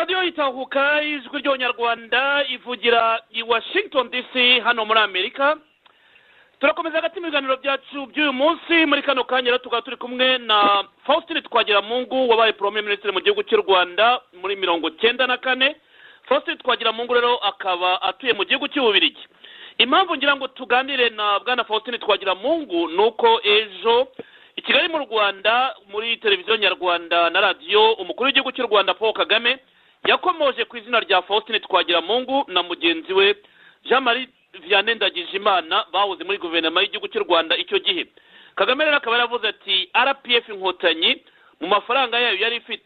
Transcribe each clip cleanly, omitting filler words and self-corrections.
radiyo itahuka ijwi ry'abanyarwanda ivugira i Washington DC hano muri Amerika. Turakomeza hagati mu biganiro byacu by'uyu munsi. Muri kano kanya rero tukaba turi kumwe na Faustin Twagiramungu wabaye Premier Minister mu gihugu cy'u Rwanda muri 1994. Faustin Twagiramungu rero akaba atuye mu gihugu cy'Ububiligi. Impamvu ngira ngo tuganire na bwana Faustin Twagiramungu nuko ejo i Kigali mu Rwanda muri televiziyo nyarwanda na radio umukuru w'igihugu cy'u Rwanda Paul Kagame yakomoje ku izina rya Faustin Twagiramungu na mugenzi we Jean-Marie Vianney Ndagijimana bahoze muri guverinoma y'igihugu cy'u Rwanda icyo gihe. Kagame rero akaba yaravuze ati RPF Inkotanyi mu mafaranga yayo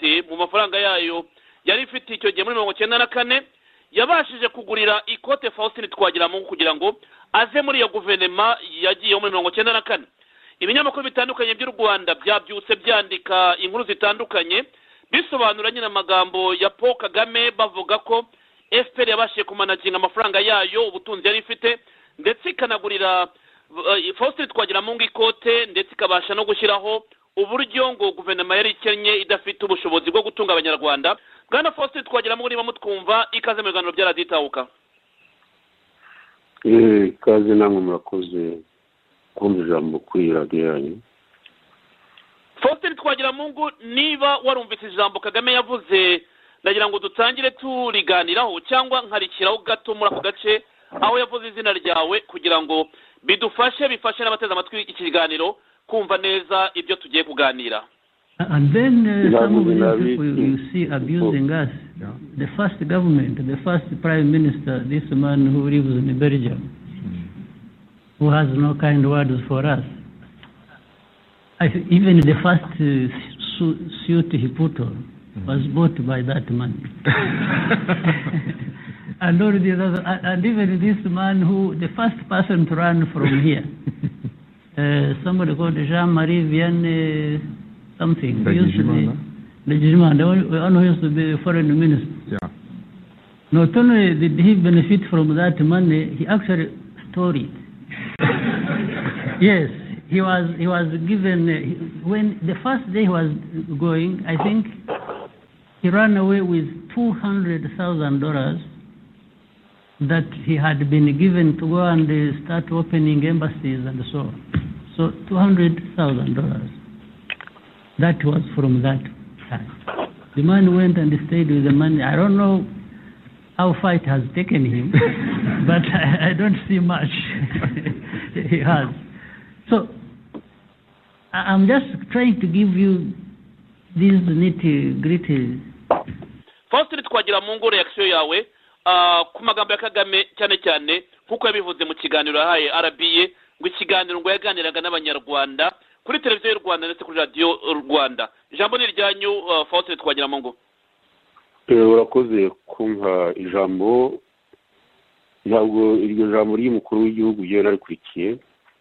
yari ifite icyo gihe muri 1994 yabashije kugurira ikote Faustin Twagiramungu kugira ngo aze muri iyo guverinoma yagiye muri 1994. Ibinyamakuru bitandukanye by'u Rwanda byabyutse byandika inkuru zitandukanye bisobanura nyine amagambo ya Paul Kagame bavuga ko FPR yabashije kumanaginga amafaranga yayo ubutunzi yari ifite ndetse ikanagurira Faustin Twagiramungu ikote ndetse ikabasha no gushyiraho uburyo ngo guverinoma yari ikennye idafite ubushobozi bwo gutunga abanyarwanda. Bwana Faustin Twagiramungu niba mutwumva ikaze mu biganiro bya radiyo itahuka. Ikaze namwe murakoze kumva ijambo kuri radiyo yanyu. Faustin Twagiramungu niba warumvise ijambo Kagame yavuze ndagira ngo dutangire turiganiraho cyangwa nkarikiraho gato muri ako gace aho yavuze izina ryawe kugira ngo bifashe n'abateze amatwi iki kiganiro kumva neza ibyo tugiye kuganira. And then some of these people you see abusing us. The first government, the first prime minister, this man who lives in Belgium, who has no kind words for us. Even the first suit he put on was bought by that man. And all the other, and even this man who, the first person to run from here, somebody called Jean-Marie Vianney something. Ndagijimana, the one who used to be foreign minister. Yeah. Not only did he benefit from that money, he actually stole it. Yes, he was given, when the first day he was going, I think he ran away with $200,000 that he had been given to go and start opening embassies and so on. So $200,000. That was from that time. The man went and stayed with the money. I don't know how far it has taken him, but I don't see much he has. So I'm just trying to give you these nitty-gritty. Faustin Twagiramungu, reaction yawe ku magambo ya Kagame cyane cyane kuko yabivuze mu kiganiro yahaye RBA ngo ikiganiro ngo yaganiraga n'abanyarwanda kuri televiziyo y'u Rwanda ndetse kuri radio Rwanda. Ijambo ni ryanyu Faustin Twagiramungu. Urakoze kumva ijambo. Ntabwo iryo jambo ry'umukuru w'igihugu ryo narikurikiye,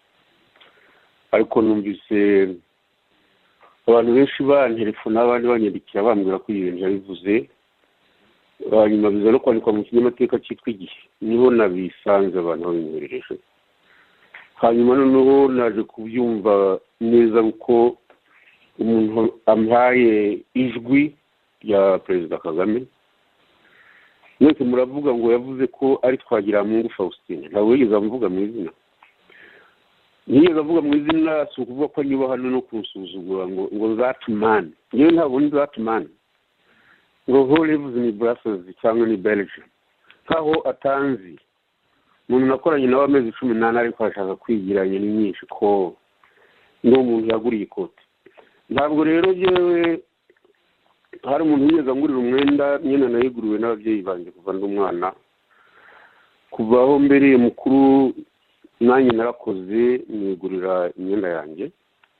ariko numvise abantu benshi bantelefona abandi banyandikira bambwira ko ibintu yabivuze, hanyuma biza no kwandikwa mu kinyamateka cyitwa Igihe, niho nabisanze abantu babinyohereje. Hanyuma noneho naje kubyumva neza uko umuntu ampaye ijwi rya Perezida Kagame. Mwese muravuga ngo yavuze ko ari Twagiramungu Faustin, ntabwo yigeze avuga mu izina. Niyeze avuga mu izina si ukuvuga ko anyubaha no kunsuzugura ngo that man. Yewe ntabwo ni that man. Ngo who lives in Brussels cyangwa ni Belgium. Kaho atanzi. Umuntu nakoranye nawe amezi 18 ariko ashaka kwigiranye n'nyinshi ko no muntu yaguriye ikote. Ntabwo rero yewe hari umuntu yigeze ngurira umwenda nyine nayiguriwe n'ababyeyi banjye kuva ndumwana. Kuvaho mbere mukuru nanjye narakoze nigurira imyenda yanjye.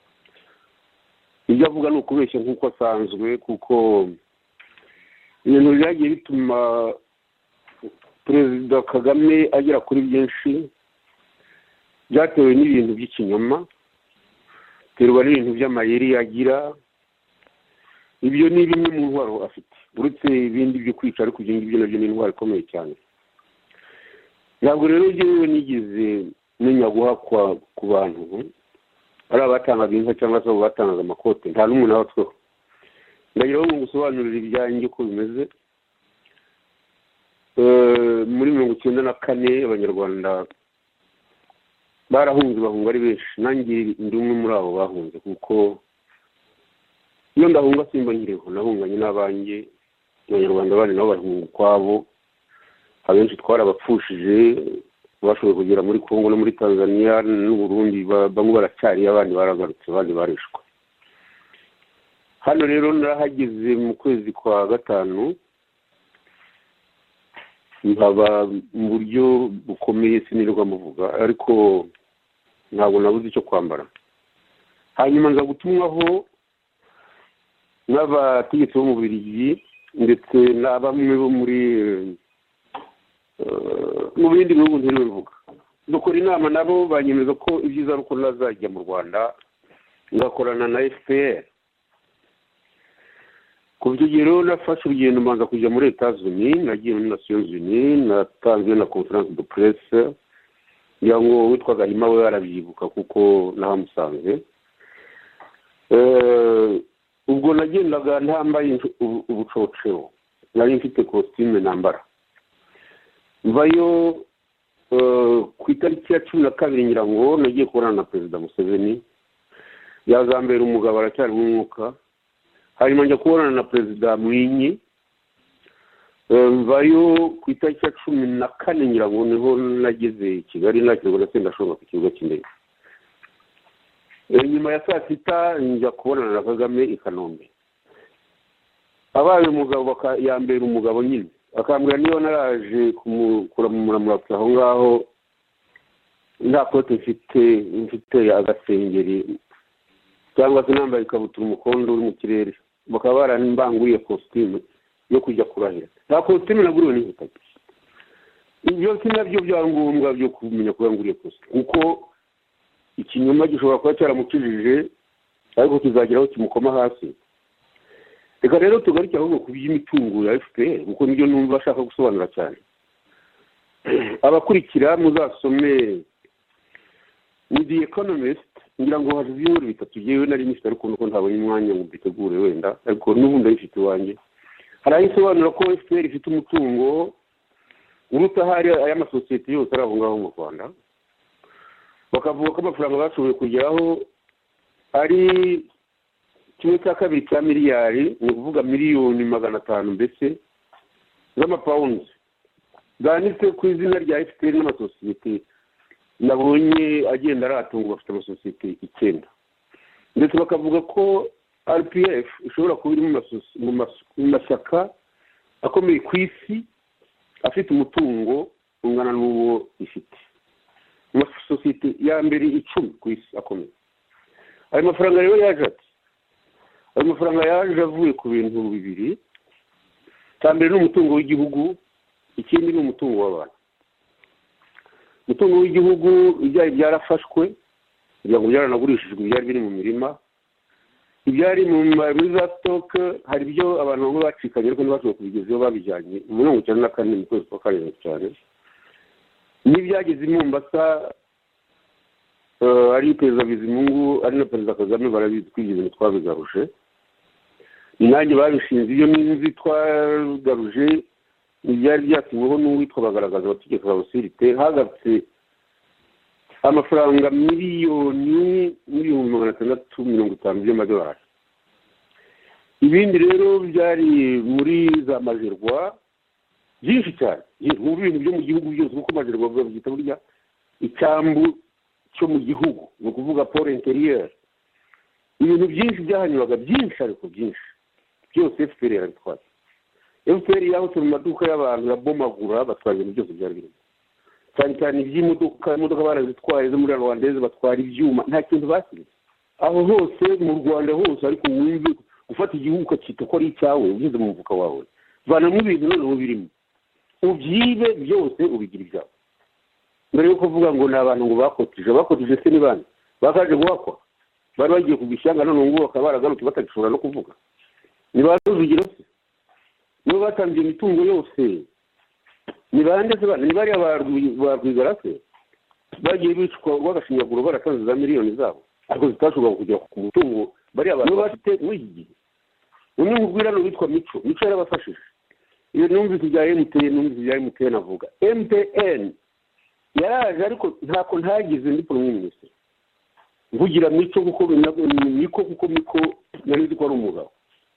Ibyo avuga ni ukubeshya nk'uko asanzwe, kuko ibintu byagiye bituma Perezida Kagame agera kuri byinshi byatewe n'ibintu by'ikinyoma, terwa n'ibintu by'amayeri yagira. Ibyo ni bimwe mu ntwaro afite, uretse ibindi byo kwica, ariko ibyo ngibyo nabyo ni intwaro ikomeye cyane. Ntabwo rero yewe nigize menya guhakwa ku bantu ari abatangaga inka cyangwa se batangaga amakote, nta n'umuntu abatweho. Ndagira ngo ngusobanurire ibyanjye uko bimeze. 1994 abanyarwanda barahunze bahunga ari benshi, nanjye ndi umwe muri abo bahunze, kuko iyo ndahunga simba nkiriho, nahunganye n'abanjye. Abanyarwanda bari nabo bahunga ukwabo, abenshi twarabapfushije, bashoboye kugera muri Kongo no muri Tanzania n'u Burundi, bamwe baracyari, abandi baragarutse, abandi barishwe. Hano rero narahageze mu kwezi kwa gatanu, nkaba mu buryo bukomeye sinirwa muvuga, ariko ntabwo nabuze icyo kwambara. Hanyuma nza gutumwaho n'abategetsi bo mu Bubiligi ndetse na bamwe bo muri mu bindi bihugu ntiriwe mvuga. Dukora inama nabo, banyemeza ko ibyiza ari uko nazajya mu Rwanda ngakorana na FPR. Ku rugero nafashe urugendo mbanza kujya muri Etats-Unis, nagiye muri Nations Unies, natanzwe na conference de presse, ngira ngo witwa Gahima we arabyibuka kuko nahamusanze. Ubwo nagendaga ntambaye ubucocero, nari mfite costume nambara. Mvayo ku itariki ya 12 ngira ngo nagiye kubonana na Perezida Museveni, yazambera umugabo aracyari mu mwuka. Hanyuma njya kubonana na Perezida Mwinyi, mvayo ku itariki ya 14 ngira ngo niho nageze i Kigali, nakirwa ndashoboka ku kibuga cy'indege. Nyuma ya saa sita njya kubonana na Kagame i Kanombe. Abaye umugabo yambera umugabo nyine, akambwira niyo naraje kumuramura aho ngaho nta kote mfite agasengeri cyangwa se nambaye ikabutura umukondo uri mu kirere, bakaba barambanguriye costume yo kujya kurahira. Nta costume naguriwe n'igitaki. Ibyo sinabyo byangombwa byo kumenya ko yanguriye costume, kuko ikinyoma gishobora kuba cyaramukijije ariko kizageraho kimukoma hasi. Reka rero tugaruke ahubwo ku by'imitungo ya FPR, kuko nibyo numva ashaka gusobanura cyane. Abakurikira muzasome ni The Economist, ngira ngo hari ibyumweru bitatu yewe nari nifite, ariko nuko ntabonye umwanya ngo mbitegure wenda, ariko n'ubundi ayifite iwanjye. Hari ayisobanura ko FPR ifite umutungo uruta hari ay'amasosiyete yose ari aho ngaho mu Rwanda. Bakavuga ko amafaranga bashoboye kugeraho ari 1/2 cya miliyari, ni ukuvuga miliyoni 500 mbese z'amapawundi, zanditse ku izina rya FPR n'amasosiyete nabonye agenda aratunga, bafite amasosiyete 9. Ndetse bakavuga ko RPF ishobora kuba iri mu mashyaka akomeye ku isi afite umutungo ungana n'uwo ifite. Amasosiyete ya mbere 10 ku isi akomeye. Ayo mafaranga rero yaje ati, ayo mafaranga yaje avuye ku bintu bibiri. Cyambere n'umutungo w'igihugu, ikindi ni umutungo w'abantu. Umutungo w'igihugu ibyari byarafashwe, kugira ngo byaranagurishijwe, ibyari biri mu mirima, ibyari muri za stock, hari ibyo abantu bamwe bacikanye ariko ntibashobora kubigezaho, babijyanye mu 1994 mu kwezi kwa karindwi cyane. N'ibyageze i Mombasa, ari Perezida Bizimungu ari na Perezida Kagame barabizi ko ibintu twabigaruje. Nanjye babishinze, iyo n'inzi twagaruje ibyari byasinyweho n'uwitwa Bagaragaza abategeka ba Osirite, hagatse amafaranga miliyoni 650 by'amadolari. Ibindi rero byari muri za Majerwa byinshi cyane, mu bintu byo mu gihugu byose, kuko Majerwa babyita burya icyambu cyo mu gihugu, ni ukuvuga port intérieur. Ibintu byinshi byahanyuraga, byinshi ariko byinshi byose FPR yarabitwaye. FPR yahutse mu maduka y'abantu yabomagura, batwara ibintu byose byari birimo, cyane cyane iby'imodoka barazitwaye zo muri Rwandeze, batwara ibyuma, nta kintu basize. Aho hose mu Rwanda hose, ariko wumve gufata igihugu ukakita ko ari icyawe ugeze mu mufuka wawe, vanamo ibintu noneho birimo, ubyibe byose ubigira ibyawe. Mbere yo kuvuga ngo ni abantu ngo bakotije se ni bande bakaje guhakwa, bari bagiye kugishyanga, none ngo bakaba baragarutse batagishobora no kuvuga. Ni baruzugiro se, nibo batangiye imitungo yose, ni bande se bane, ni bari barwigara se, bagiye bicwa bagashinyaguro, baratanze za miliyoni zabo ariko zitashobora kugera ku mutungo bari abantu bafite w'igihe. Umwe mu rwirano witwa Mico yarabafashije, iyo numvise ibya MTN avuga MTN yaraje ariko ntako ntagize ndi premier ministre mvugira mico kuko miko nari ndi ko ari umugabo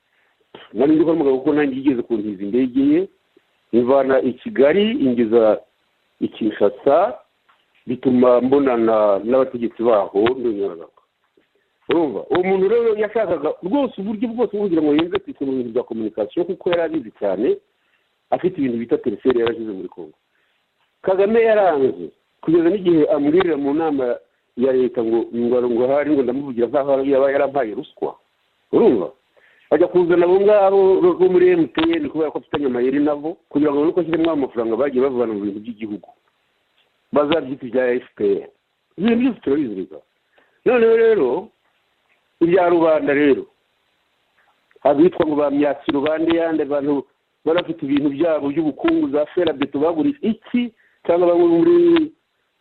kuko nanjye yigeze kuntiza indege ye ivana i Kigali ingiza i Kinshasa bituma mbonana n'abategetsi baho ndonyaraga urumva uwo muntu rero yashakaga rwose uburyo bwose kugira ngo yenze kwitse mu bintu bya communication kuko yari abizi cyane afite ibintu bita telefone yarashize muri Kongo. Kagame yaranze kugeza n'igihe amwirira mu nama ya leta ngo hari ngo ndamuvugira nkaho yaba yarampaye ruswa urumva ajya kuzana abo ngabo bo muri MTN kubera ko afitanye amayeri nabo kugira ngo nuko ashyiremo amafaranga bagiye bavana mu bintu by'igihugu bazabyita ibya FPR ibintu byose turabizirika. Noneho rero ibya rubanda rero abitwa ngo bamyakira rubanda yandi abantu barafite ibintu byabo by'ubukungu za ferabeto bagurisha iki cyangwa bamwe muri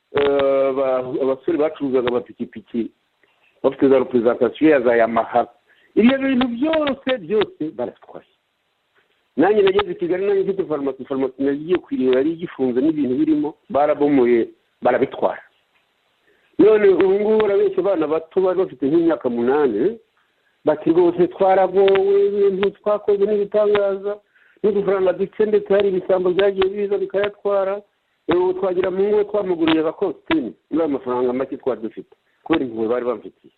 abasore bacuruzaga amapikipiki bafite za representation ya za Yamaha ibyo bintu byose baratwaye. Nanjye nageze i Kigali nanjye mfite farumasi nagiye kwireba yari igifunze n'ibintu birimo barabomoye barabitwara. None ubu ngubu urabeshya abana bato bari bafite nk'imyaka 8 bati rwose twaragowe ibintu twakoze n'ibitangaza n'udufaranga duke ndetse hari ibisambo byagiye biza bikayatwara twagira mu ngo twamuguriye abakositimu n'ayo mafaranga make twari dufite kubera impuhwe bari bamfitiye.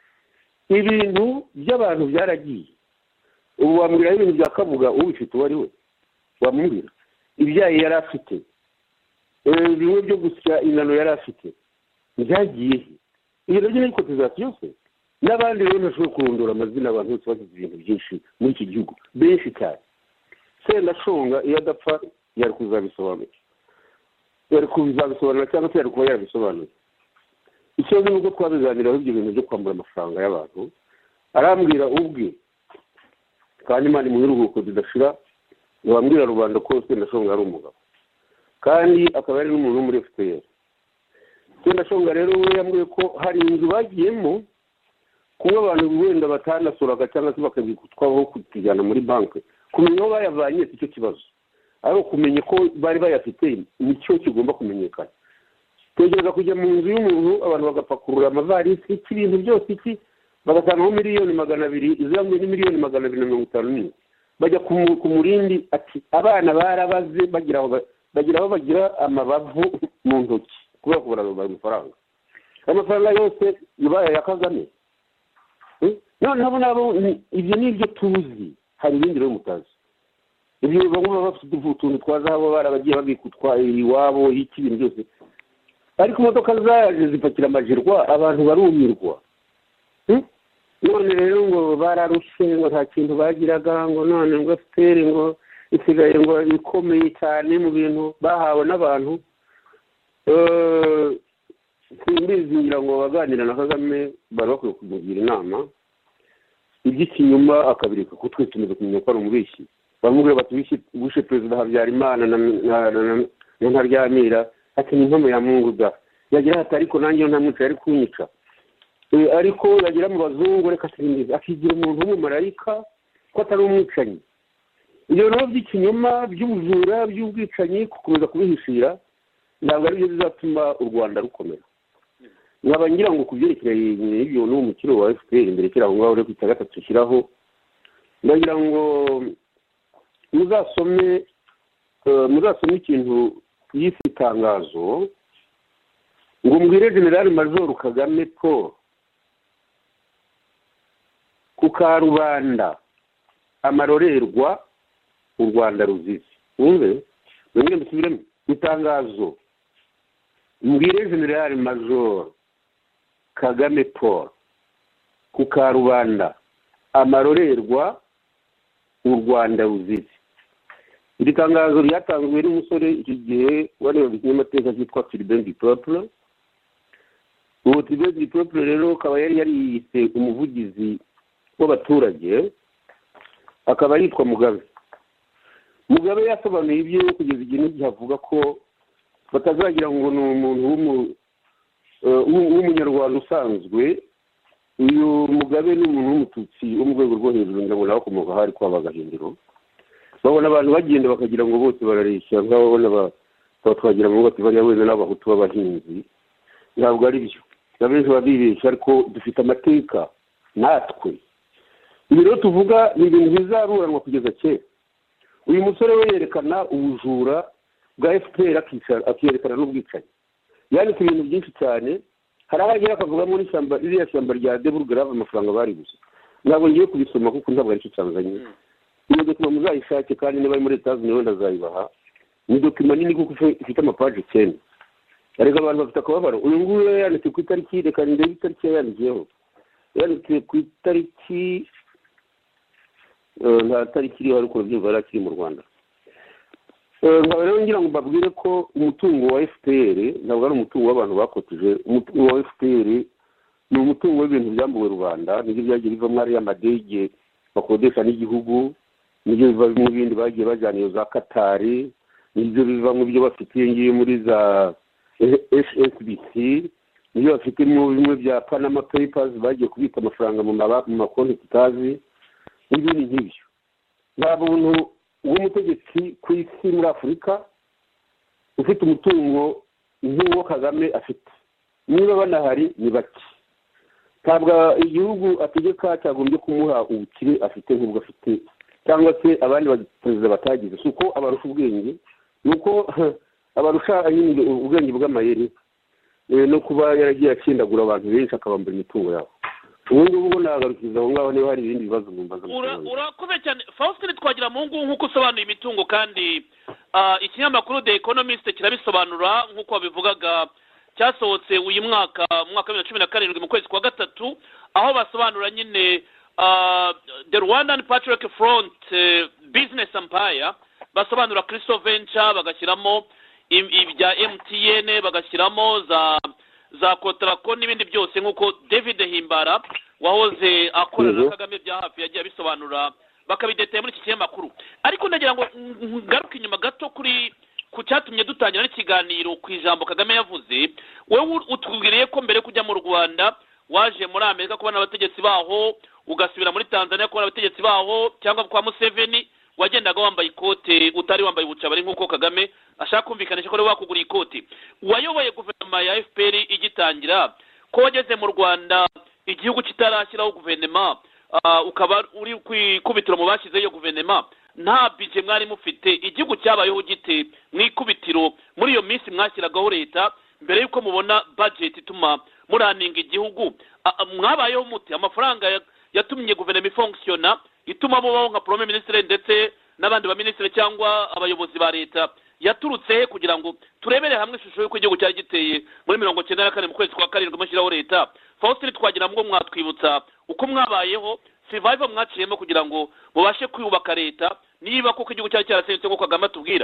Ibintu by'abantu byaragiye ubu wambwira ibintu bya Kabuga ubifite uwo ari we wamubwira ibyayi yari afite bimwe byo gusya ingano yari afite byagiye ibyo nabyo ni cotisation yose n'abandi rero ntashobora kurondora amazina abantu bose bagize ibintu byinshi muri iki gihugu benshi cyane. Sendashonga iyo adapfa yari kuzabisobanura cyangwa se yari kuba yarabisobanuye. Icyo ni uko twabiganiraho ibyo bintu byo kwambura amafaranga y'abantu arambwira ubwe kandi Imana mu biruhuko bidashira wambwira rubanda ko Sendashonga ari umugabo kandi akaba ari n'umuntu wo muri FPR. Sendashonga rero we yambwiye ko hari inzu bagiyemo kuba abantu wenda batanasuraga cyangwa se bakabikutwaho kutijyana muri banki kumenya aho bayavanye icyo kibazo ariko kumenya ko bari bayafite nicyo kigomba kumenyekana. Tegereza kujya mu nzu y'umuntu abantu bagapakurura amavarisi ibintu byose iki bagasanga miliyoni 200 izamwe ni miliyoni 250 bajya ku murindi ati abana barabaze bagira amabavu mu ntoki kubera kubara amafaranga yose yubaye ya Kagame. None nabo ibyo nibyo tuzi hari ibindi rero mutazi ibyo bamwe bafite utuntu twazabo barabagiye babikutwaye iwabo iki ibintu byose ariko imodoka zaje zipakira amajirwa abantu barumirwa. None rero ngo bararushe ngo nta kintu bagiraga ngo none ngo FPR ngo isigaye ngo ikomeye cyane mu bintu bahawe n'abantu simbizi ngira ngo baganira na Kagame bari bakwiye kumugira inama iby'ikinyuma akabireka ko twe tumaze kumenya ko ari umubeshyi. Bamubwira bati wishe Perezida Habyarimana na Ntaryamira ati ni impamo ya Mungu da yagira ati ariko nanjye ntamwica yari kunyica ariko yagira mu bazungu reka sindize akigira umuntu w'umumarayika ko atari umwicanyi. Ibyo rero by'ikinyoma by'ubujura by'ubwicanyi kukomeza kubihishira ntabwo ari byo bizatuma u Rwanda rukomera. Nkaba ngira ngo kubyerekeranye ibyo n'umukiro wa FPR imbere kiraho ngaho rero kwita gatatu shiraho ndagira ngo muzasome ikintu yise itangazo ngo mbwire General Major Kagame Paul ku Karubanda amarorerwa u Rwanda ruzizi. Wumve mwenge mbisubiremo itangazo mbwire General Major Kagame Paul ku Karubanda amarorerwa u Rwanda ruzizi. Iri tangazo ryatanzwe n'umusore iki gihe warebaga ikinyamateka cyitwa Tribune du Peuple. Uwo Tribune du Peuple rero akaba yari yise umuvugizi w'abaturage akaba yitwa Mugabe. Mugabe yasobanuye ibyo kugeza igihe n'igihavuga ko batazagira ngo ni umuntu w'umunyarwanda usanzwe. Uyu Mugabe ni umuntu w'umututsi wo mu rwego rwo hejuru ndabona bakomoka hari kwa Bagahindiro babona abantu bagenda bakagira ngo bose barareshya nk'ababona twagira ngo bati bariya wenda n'abahutu b'abahinzi ntabwo ari byo abenshi babibeshya ariko dufite amateka natwe ibi rero tuvuga ni ibintu bizaruranwa kugeza kera uyu musore we yerekana ubujura bwa FPR akerekana n'ubwicanyi yanditse ibintu byinshi cyane hari aho agera akavugamo n'ishyamba ririya shyamba rya Deburgrave amafaranga bari gusa ntabwo ngiye kubisoma kuko ntabwo aricyo cyanzanye iyo dokima muzayishake kandi niba ari muri Etazi niwe ndazayibaha ni dokima nini kuko ifite amapaji 9 ariko abantu bafite akababaro uyu nguyu yanditse ku itariki reka ndebe itariki yandikiyeho yanditse ku itariki nta tariki iriho ariko byumva yari akiri mu Rwanda nkaba rero ngira ngo mbabwire ko umutungo wa FPR ntabwo ari umutungo w'abantu bakotije umutungo wa FPR ni umutungo w'ibintu byambuwe rubanda nibyo byagiye bivamo ariya amadege bakodesha n'igihugu nibyo biva mu bindi bagiye bajyana iyo za Katari nibyo biva mu byo bafitiye ngiye muri za SSBC nibyo bafite mu bimwe bya Panama Papers bagiye kubika amafaranga mu makonti tutazi n'ibindi nk'ibyo nta muntu w'umutegetsi ku isi muri Afurika ufite umutungo nk'uwo Kagame afite niba banahari ni bake ntabwo igihugu ategeka cyagombye kumuha ubukire afite nk'ubwo afite cyangwa se abandi baperezida batagize si uko abarusha ubwenge ni uko abarusha ubwenge bw'amayeri no kuba yaragiye akindagura abantu benshi akabambura imitungo yabo ubu ngubu nagarukiza aho ngaho niba hari ibindi bibazo mumbaza urakoze cyane Faustin Twagira mu ngo nk'uko usobanuye imitungo kandi ikinyamakuru The Economist kirabisobanura nk'uko wabivugaga cyasohotse uyu mwaka mu mwaka wa 2017 mu kwezi kwa gatatu aho basobanura nyine the Rwandan Patriotic Front Business Empire basobanura Crystal Venture bagashyiramo ibya MTN bagashyiramo za Kotrako n'ibindi byose nk'uko David Himbara wahoze akorana na Kagame bya hafi yagiye abisobanura bakabideteye muri iki kinyamakuru ariko ndagira ngo ngaruke inyuma gato ku cyatumye dutangira n'ikiganiro ku ijambo Kagame yavuze wowe utubwiriye ko mbere kujya mu Rwanda waje muri Amerika kubona abategetsi baho ugasubira muri Tanzania kubona abategetsi baho cyangwa kwa Museveni wagendaga wambaye ikote utari wambaye ubucabari nk'uko Kagame ashaka kumvikanisha ko ari wakugura ikote wayoboye guverinoma ya FPR igitangira ko wageze mu Rwanda igihugu kitarashyiraho guverinoma ukaba uri kwikubitiro mu bashyize iyo guverinoma nta bije mwari mufite igihugu cyabayeho gite mwikubitiro muri iyo minsi mwashyiragaho leta mbere yuko mubona budget ituma muraninga igihugu mwabayeho muti amafaranga yatumye guverinoma ifunctiona ituma mubaho nka premier ministre ndetse n'abandi ba ministre cyangwa abayobozi ba leta yaturutse he kugira ngo turebere hamwe ishusho y'uko igihugu cyari giteye muri 94 mu kwezi kwa karindwi mushyiraho leta Faustin Twagira ngo mwatwibutsa uko mwabayeho survival mwaciyemo kugira ngo mubashe kwiyubaka leta niba koko igihugu cyari cyarasenyutse nk'uko Kagame atubwira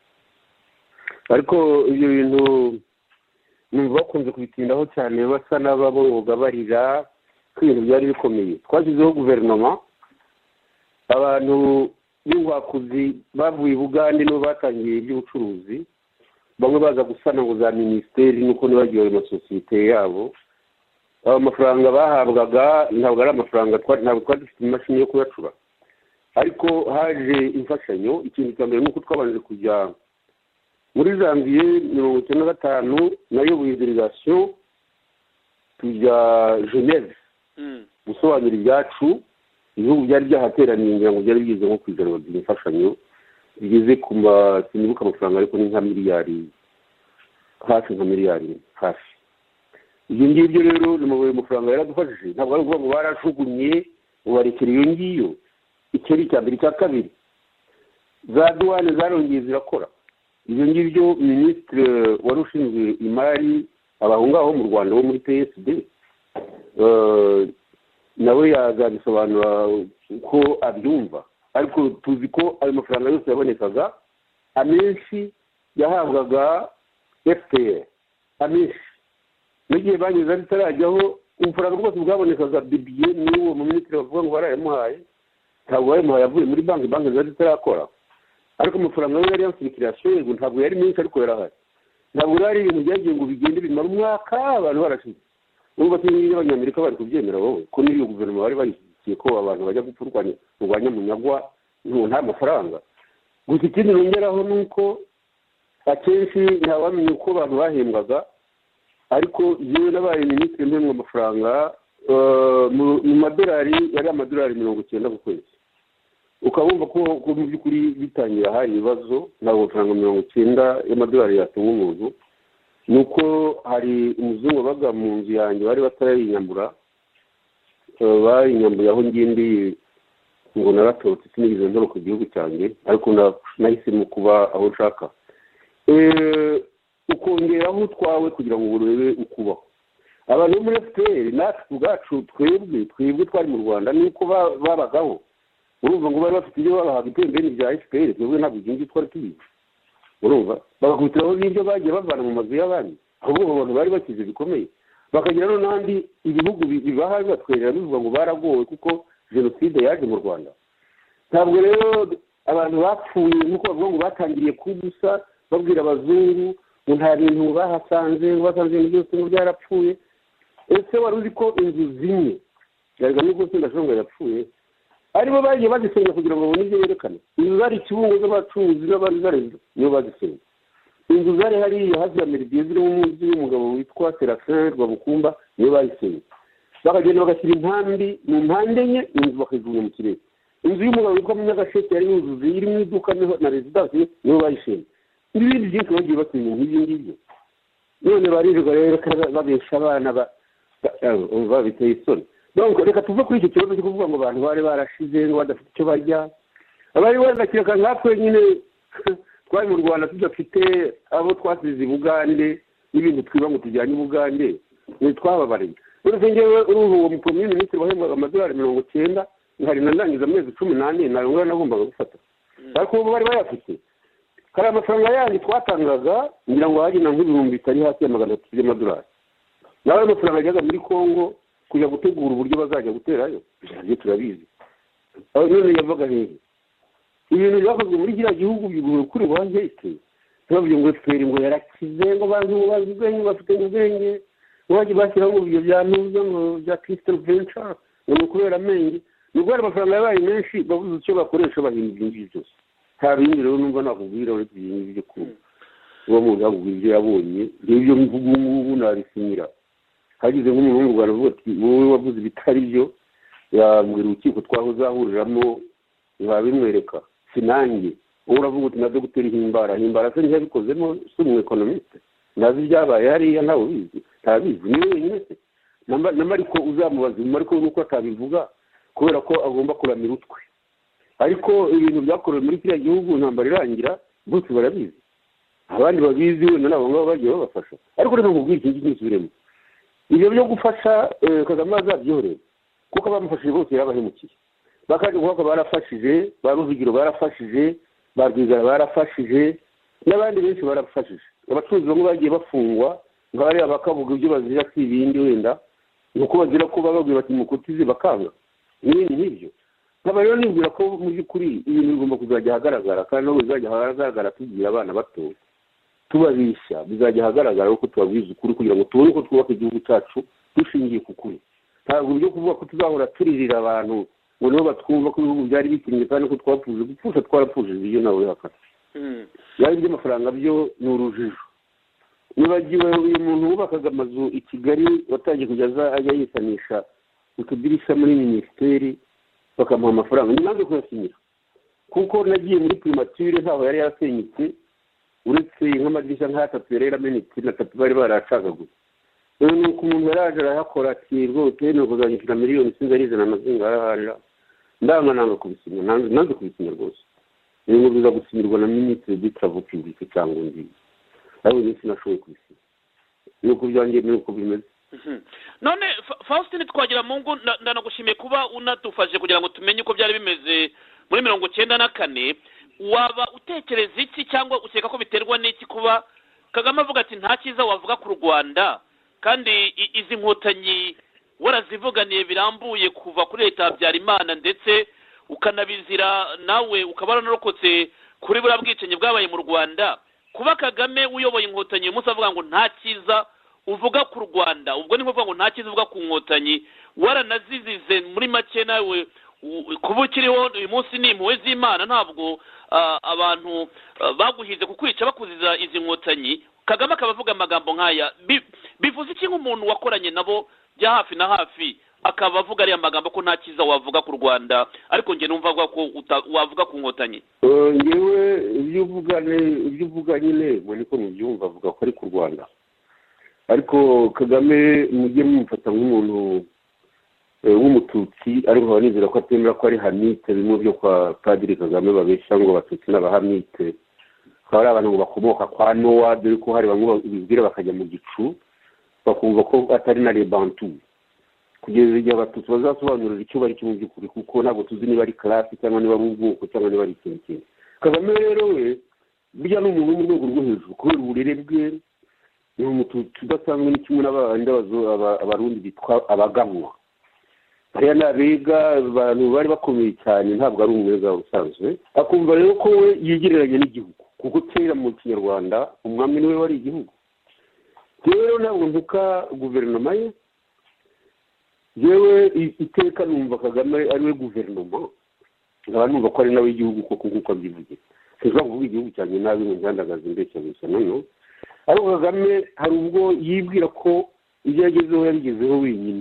ariko ibyo bintu numva bakunze kubitindaho cyane basa n'ababoga barira ko ibintu byari bikomeye twashyizeho guverinoma abantu b'ingwakuzi bavuye Bugande no batangiye iby'ubucuruzi bamwe baza gusana ngo za ministeri nuko nibagiye mu societe yabo amafaranga bahabwaga ntabwo ari amafaranga ntabwo twari dufite imashini yo kuyacura ariko haje imfashanyo ikintu cya mbere nuko twabanje kujya muri Janvier 1995 nayoboye delegation tujya Genève gusobanura ibyacu ibihugu byari byahateraniye ngira ngo byari bigize nko kwizana imfashanyo bigeze ku sinibuka amafaranga ariko ni nka miliyari hafi nka miliyari hafi ibyo ngibyo rero ni mu mafaranga yaradufashije ntabwo ari ukuvuga ngo barashugunye ngo barekere iyo ngiyo ikeri cya mbere cya kabiri za douane zarongeye zirakora ibyo ngibyo minisitiri wari ushinzwe imari abahungaho mu Rwanda bo muri PSD nawe yazabisobanura uko abyumva ariko tuzi ko ayo mafaranga yose yabonekaga amenshi yahabwaga FPR amenshi n'igihe banyuze bitarajyaho ubufaranga bwose bwabonekaga bibiye n'uwo mu minisitiri bavuga ngo barayamuhaye ntabwo bayamuhaye avuye muri banki zari zitarakora ariko amafaranga yari yansirikirasiyo yego ntabwo yari menshi ariko yarahari ntabwo yari ibintu byagiye ngo bigende bimara umwaka abantu barashize ubu batinye abanyamerika bari kubyemera wowe ko n'iyo guverinoma bari bayishyigikiye ko abantu bajya kurwanya munyagwa nta mafaranga gusa ikindi nongeraho ni uko akenshi ntawamenya uko abantu bahembwaga ariko yewe nabaye minisitiri mpembwa amafaranga mu madolari yari amadolari 90 ku kwezi ukabumva ko mu by'ukuri bitangira hari ibibazo ntabwo amafaranga 90 y'amadolari yatunga umuntu nuko hari umuzungu wabaga mu nzu yanjye bari batarayinyambura bayinyambuye aho ngindi ngo naratotse sinigeze ntoroka ku gihugu cyanjye ariko nahisemo kuba aho nshaka ukongeraho utwawe kugira ngo urebe ukubaho abantu bo muri FPR natwe ubwacu twebwe twari mu Rwanda nuko babagaho urumva ngo bari bafite ibyo babahaga itembeni bya FPR twebwe ntabwo byinshi twari tubizi urumva bagakubitiraho n'ibyo bagiye bavana mu mazu y'abandi ahubwo abantu bari bakize bikomeye bakagira n'andi ibihugu bibaha bibatwerera bivuga ngo baragowe kuko jenoside yaje mu Rwanda ntabwo rero abantu bapfuye nuko bavuga ngo batangiriye kubusa babwira abazungu ngo nta bintu bahasanze ibintu byose ngo byarapfuye ese wari uzi ko inzu zimwe yarega n'ubwo sindashonga yapfuye aribo bagiye bazisenya kugira ngo babone ibyo berekana inzu zari ikibungo z'abacuruzi n'abandi zarenze niyo bazisenya inzu zari hariya hafi ya Meridiyo ziri mu nzu y'umugabo witwa Serafin Rwabukumba niyo bayisenye bakagenda bagashyira intambi mu mpande enye inzu bakayijugunya mu kirere inzu y'umugabo witwa Munyagasheke yari yuzuye iri mu iduka na residence niyo bayisenye n'ibindi byinshi bagiye basenya nk'ibyo ngibyo none baririrwa rero babesha abana babiteye isoni donc reka tuve kuri icyo kibazo cyo kuvuga ngo abantu bari barashize ngo badafite icyo barya abari barakireka nkatwe nyine twari mu Rwanda tudafite abo twasize i Bugande n'ibintu twiba ngo tujyanye i Bugande twababariye uretse ngewe urumva uwo mupremier ministre wahembwaga amadolari 90 nkari nandangiza amezi 18 nayo ngana nagombaga gufata ariko ubu bari bayafite kari amafaranga yandi twatangaga ngira ngo hari na nk'ibihumbi bitari hasi ya 300 y'amadolari nawe amafaranga ajyaga muri Kongo kujya gutegura uburyo bazajya guterayo byaje turabizi aho none yavaga hehe ibintu byakozwe muri kiriya gihugu biguye kuri wangeke turavuye ngo FPR ngo yarakize ngo abantu bazubwenge bafite ubwenge waje bashyiraho ngo ibyo byantuza ngo bya Crystal Venture ngo kubera amenge nubwo amafaranga yabaye menshi bavuze icyo bakoresha bahinda ibintu byose nta bindi rero numva nakubwira uretse ibintu byo ku uwo muntu yakubwira ibyo yabonye ibyo mvuga ubu narisinyira hagize nk'umuntu mu Rwanda avuga ati wowe wavuze bitari byo yambwira urukiko twahuzahuriramo babimwereka sinange uravuga uti na Dr Himbara se ntiyabikozemo si umu economiste nazi byabaye hariya ntawe ubizi ntabizi niwe wenyine se n'amariko uzamubaza ariko nuko atabivuga kubera ko agomba kuramira utwe ariko ibintu byakorewe muri kiriya gihugu ntambara irangira bose barabizi abandi babizi wenda nabo ngabo bagiye babafasha ariko rero nkubwira iki ngiki nsubiremo ibyo byo gufasha Kagame azabyorera kuko bamufashije bose yabahemukiye bakaje kuko barafashije baruvigiro barafashije barwigara barafashije n'abandi benshi barafashije abacuruzi bamwe bagiye bafungwa ngari abakavuga ibyo bazira si ibindi wenda nuko bazira ko bababwira bati mukutize bakanga n'ibindi nk'ibyo nkaba rero nibwira ko mu by'ukuri ibintu bigomba kuzajya ahagaragara kandi no bizajya ahagaragara tubwira abana bato tubabishya bizajya ahagaragara uko tubabwiza ukuri kugira ngo tubone uko twubaka igihugu cyacu dushingiye ku kuri ntabwo byo kuvuga ko tuzahora turirira abantu ngo nibo batwumva ko ibihugu byari bikinnye kandi ko twapfuje gupfusha twarapfushije ibyo nawe hakata yari iby'amafaranga byo ni urujijo nibagiwe uyu muntu wubakaga amazu i Kigali watangiye kujya ajya yisanisha utudirishya muri minisiteri bakamuha amafaranga ni nange kuyasinyira kuko nagiye muri primature ntaho yari yarasenyutse uretse nk'amadirishya nk'atatu yari yaramenetse na tatu bari baracagaguye rero nuko umuntu yaraje arahakora ati rwose ni ukuzanyishyura miliyoni sinzi ari ijana na zingaharira nanga kubisinya nanze kubisinya rwose ni ngo biza gusinyirwa na minisitiri w'Itravu Publique cyangwa undi ariko njye sinashoboye kubisinya nuko byanjye nuko bimeze none Faustin Twagiramungu ndanagushimiye kuba unadufashe kugira ngo tumenye uko byari bimeze muri 94 waba utekereza iki cyangwa ukeka ko biterwa n'iki kuba Kagame avuga ati nta cyiza wavuga ku Rwanda kandi izi nkotanyi warazivuganiye birambuye kuva kuri leta ya Habyarimana ndetse ukanabizira nawe ukaba waranarokotse kuri buriya bwicanyi bwabaye mu Rwanda kuba Kagame uyoboye inkotanyi umunsi avuga ngo nta cyiza uvuga ku Rwanda ubwo ni ngombwa ngo nta cyiza uvuga ku nkotanyi waranazizize muri make nawe kuba ukiriho uyu munsi ni impuhwe z'Imana ntabwo abantu baguhize kukwica bakuziza izi nkotanyi, Kagame akaba avuga amagambo nk'aya, bivuze iki nk'umuntu wakoranye nabo bya hafi na hafi akaba avuga ariya magambo ko nta cyiza wavuga ku Rwanda, ariko njye numva avuga ko wavuga ku nkotanyi? ngewe ibyo uvuga nyine ngo niko mubyumva, avuga ko ari ku Rwanda, ariko Kagame mujye mumufata nk'umuntu w'umututsi, ariko nkaba nizera ko atemera ko ari hamite, bimwe byo kwa Padiri Kagame babeshya ngo abatutsi n'abahamite akaba ari abantu ngo bakomoka kwa Nowa, dore ko hari bamwe bibwira bakajya mu gicu bakumva ko atari na Lebantu, kugeza igihe abatutsi bazasobanurira icyo bari cyo mu by'ukuri, kuko ntabwo tuzi niba ari classe cyangwa niba ari ubwoko cyangwa niba ari ikintu kindi. Kagame rero we burya ni umuntu wo mu rwego rwo hejuru kubera uburere bwe, ni umututsi udasanzwe, ni kimwe n'abandi abarundi bitwa abaganwa, hariya n'abega abantu bari bakomeye cyane, ntabwo ari umwega usanzwe. Akumva rero ko we yegereranye n'igihugu, kuko kera mu Kinyarwanda umwami niwe wari igihugu. Rero ntabwo ntuka guverinoma ye, yewe iteka numva Kagame ari we guverinoma, nkaba numva ko ari nawe igihugu koko nk'uko abyivugira. Sinshobora kuvuga igihugu cyane nabi ngo njyandagaze imbeshya gusa, noneho ariko Kagame hari ubwo yibwira ko ibyo yagezeho yabigezeho wenyine,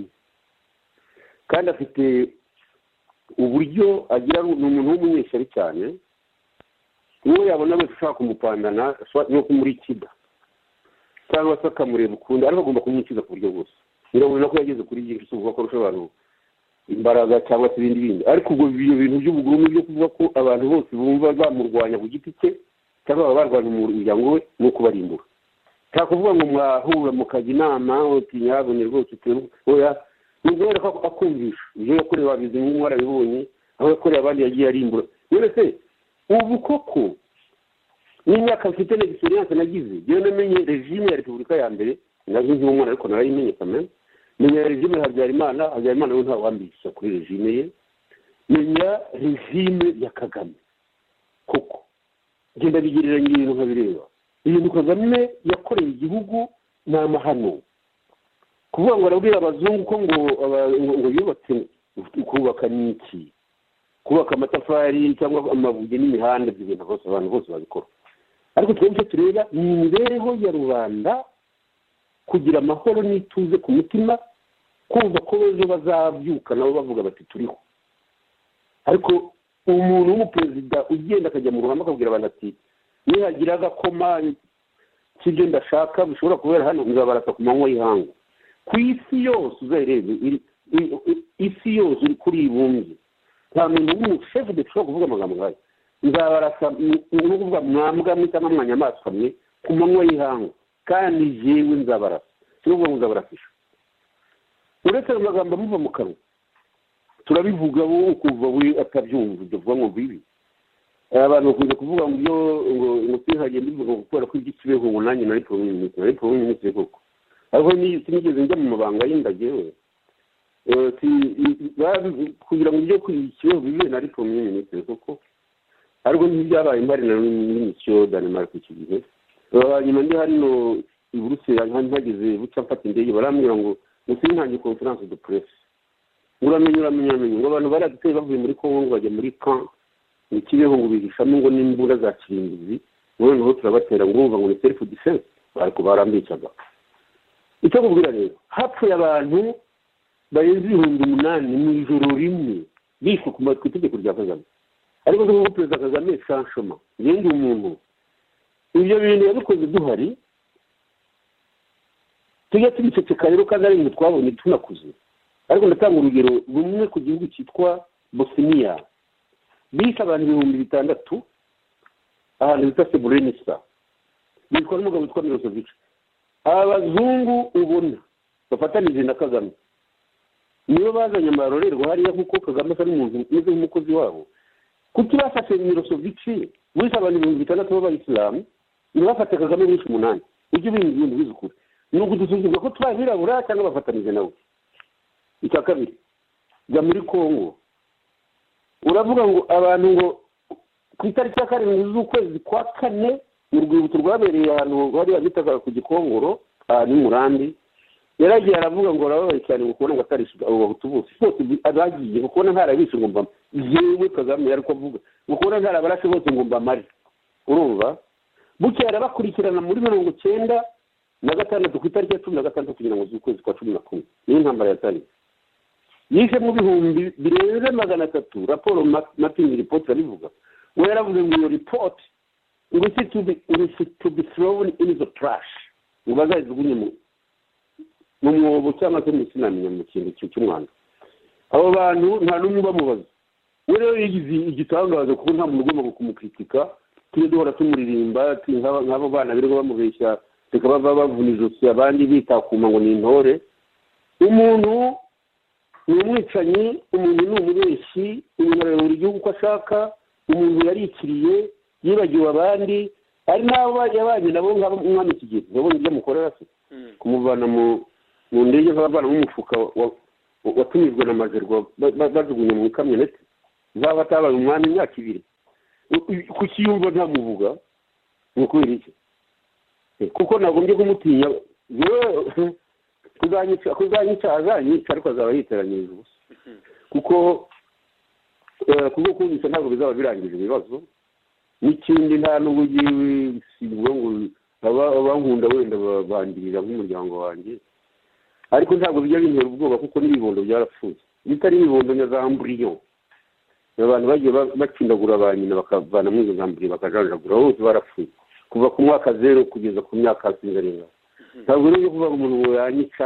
kandi afite uburyo agira, ni umuntu w'umunyeshyari cyane, uwo yabona wese ushaka kumupandana no kumurikida cyangwa se akamureba ukundi, ariko agomba kumwikiza ku buryo bwose. Birabona ko yageze kuri byinshi, si ukuvuga ko arusha abantu imbaraga cyangwa se ibindi bindi, ariko ubwo ibyo bintu by'ubugurumi byo kuvuga ko abantu bose bumva bamurwanya ku giti cye cyangwa baba barwanya umuryango we, ni ukubarimbura. nta kuvuga ngo mwahura mukajya inama uti nyabone rwose oya, ni uguhera ko akumvisha ibyo yakorewe abizi nk'umwarabibonye, aho yakoreye abandi yagiye arimbura. Rero se ubu koko n'imyaka mfite na experience nagize, yewe namenye regime ya Repubulika ya mbere, nazo nk'umwana ariko narayimenye kamwe, menya regime Habyarimana we nta wambisha kuri regime ye, menya regime ya Kagame. Koko genda bigirira ibintu nkabireba, ibintu Kagame yakoreye igihugu ni amahano. Kuvuga ngo arabwira abazungu ko ngo yubatse, kubaka n'iki, kubaka amatafari cyangwa amabuye n'imihanda, ibyo bintu bose abantu bose babikora. Ariko twebwe tureba ni imibereho ya rubanda, kugira amahoro n'ituze ku mutima, kumva ko ejo bazabyuka nabo bavuga bati turiho. Ariko umuntu w'umuperezida ugenda akajya mu ruhame akabwira abantu ati nihagira agakoma k'ibyo ndashaka bishobora kubera hano, nzabarasa ku manywa y'ihangu. Ku isi yose uzarebe, isi yose uri kuri ibumbye, nta muntu w'umushefu dushobora kuvuga amagambo nk'ayo, nzabarasa no kuvuga mwambwa mwe cyangwa mwanyamaswa mwe ku manywa y'ihangu, kandi jewe nzabarasa, si ukuvuga ngo nzabarasisha. Uretse ayo magambo amuva mu kanwa turabivuga wowe kuva we atabyumva, ibyo vuga ngo bibi. Abantu bakunze kuvuga ngo ngo twihariye mbivuga gukora ko iby'ikibeho ngo nanjye nari premier ministre koko, ariko sinigeze njya mu mabanga y'indagewe kugira ngo ibyo ikibeho bibe nari premier ministre koko, ariko ntibyabaye mbari na n'imisiyo Danemark iki gihe. Nyuma ndi hano i Buruseli ntageze buca mfata indege, barambwira ngo musinkange conference de presse, uramenye ngo abantu baraduteye bavuye muri Congo ngo bajya muri camp ikibeho ngo bihishamo ngo n'imbunda za kirimbuzi, noneho turabatera ngo urumva ngo ni self defense, ariko barambicaga. Icyo kubwira rero, hapfuye abantu barenze 8,000 mu ijoro rimwe bishwe ku itegeko rya Kagame. Ariko nk'uko Perezida Kagame shanshoma yindi umuntu ibyo bintu yabikoze duhari, tujya tubiceceka rero kandi ari ibintu twabonye tunakuze. Ariko ndatanga urugero rumwe ku gihugu cyitwa Bosnia, bishe abantu 6,000 ahantu bita Srebrenica, bitwa n'umugabo witwa Milosevic. Abazungu ubona bafatanije na Kagame nibo bazanye amarorerwa hariya, kuko Kagame ari umuntu umeze nk'umukozi wabo. Kuki bafashe Milosevic wishe abantu 6,000 b'Abayisilamu, ntibafate Kagame wishe 8? Ujye ibintu bizukura ni ukudusuzugura ko twabirabura cyangwa bafatanije nawe. Icya kabiri, jya muri Congo uravuga ngo abantu ngo ku itariki ya 7 z'ukwezi kwa 4 mu rwibutso rwabereye ahantu bari bitaga ku Gikongoro ni Murambi, yaragiye aravuga ngo arababaye cyane ngo kubona ngo atarishyura abo bahutu bose bose abagiye ngo kubona ntarabishe ngo mba yewe Kagame yari kuvuga ngo kubona ntarabarashe bose ngo mbamare urumva bukeye arabakurikirana muri 1996 ku itariki ya 16 kugira ngo z'ukwezi kwa 11 niyo ntambara yatari yishe mu bihumbi birenze 300 raporo mapping report arabivuga ngo yaravuze ngo iyo report ngo to be thrown in the trash ngo bazayijugunye mu mwobo cyangwa se mu sinamenya mu kintu cy'umwanda abo bantu nta n'umwe bamubaza we rero yigize igitangaza kuko nta muntu ugomba kumukritika tujye duhora tumuririmba nk'abo bana birirwa bamubeshya tukaba bavuna ijosi abandi bitakuma ngo ni intore umuntu ni umwicanyi umuntu ni umubeshyi umuntu arayobora igihugu uko ashaka umuntu yarikiriye yibagiwe abandi ari n'abo yabanye nabo nk'umwami Kigeli ndabona ibyo amukorera se kumuvana mu ndege nk'abavana mu mufuka watumijwe na Majerwa bajugunye mu kamyoneti zaba atabaye umwami imyaka 2 kukiyumva ntamuvuga ni ukubera iki kuko nagombye kumutinya kuzanyica azanyica ariko azaba yiteranyirije ubusa kuko kunyica ntabwo bizaba birangije ibibazo n'ikindi nta n'ubwo ugiye sivuga ngo abankunda wenda bandiriza nk'umuryango wanjye ariko ntabwo bijya bintera ubwoba kuko n'ibibondo byarapfuye bitari ibibondo na za embryon abantu bagiye bacindagura abanyina bakavana muri izo za embryon bakajanjagura bose barapfuye kuva ku mwaka 0 kugeza ku myaka 5 ntabwo rero kuvuga umuntu ngo yanyica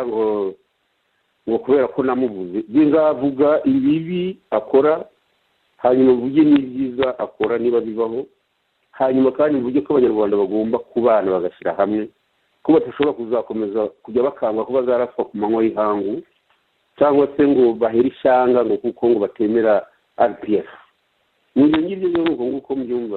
ngo kubera ko namuvuze nzavuga ibibi akora hanyuma mvuge n'ibyiza akora niba bibaho hanyuma kandi mvuge ko abanyarwanda bagomba kubana bagashyira hamwe ko batashobora kuzakomeza kujya bakanga ko bazarapfa ku manywa y'ihangu cyangwa se ngo bahere ishyanga ngo kuko ngo batemera RPF n'ibyo ngibyo rero nguko mbyumva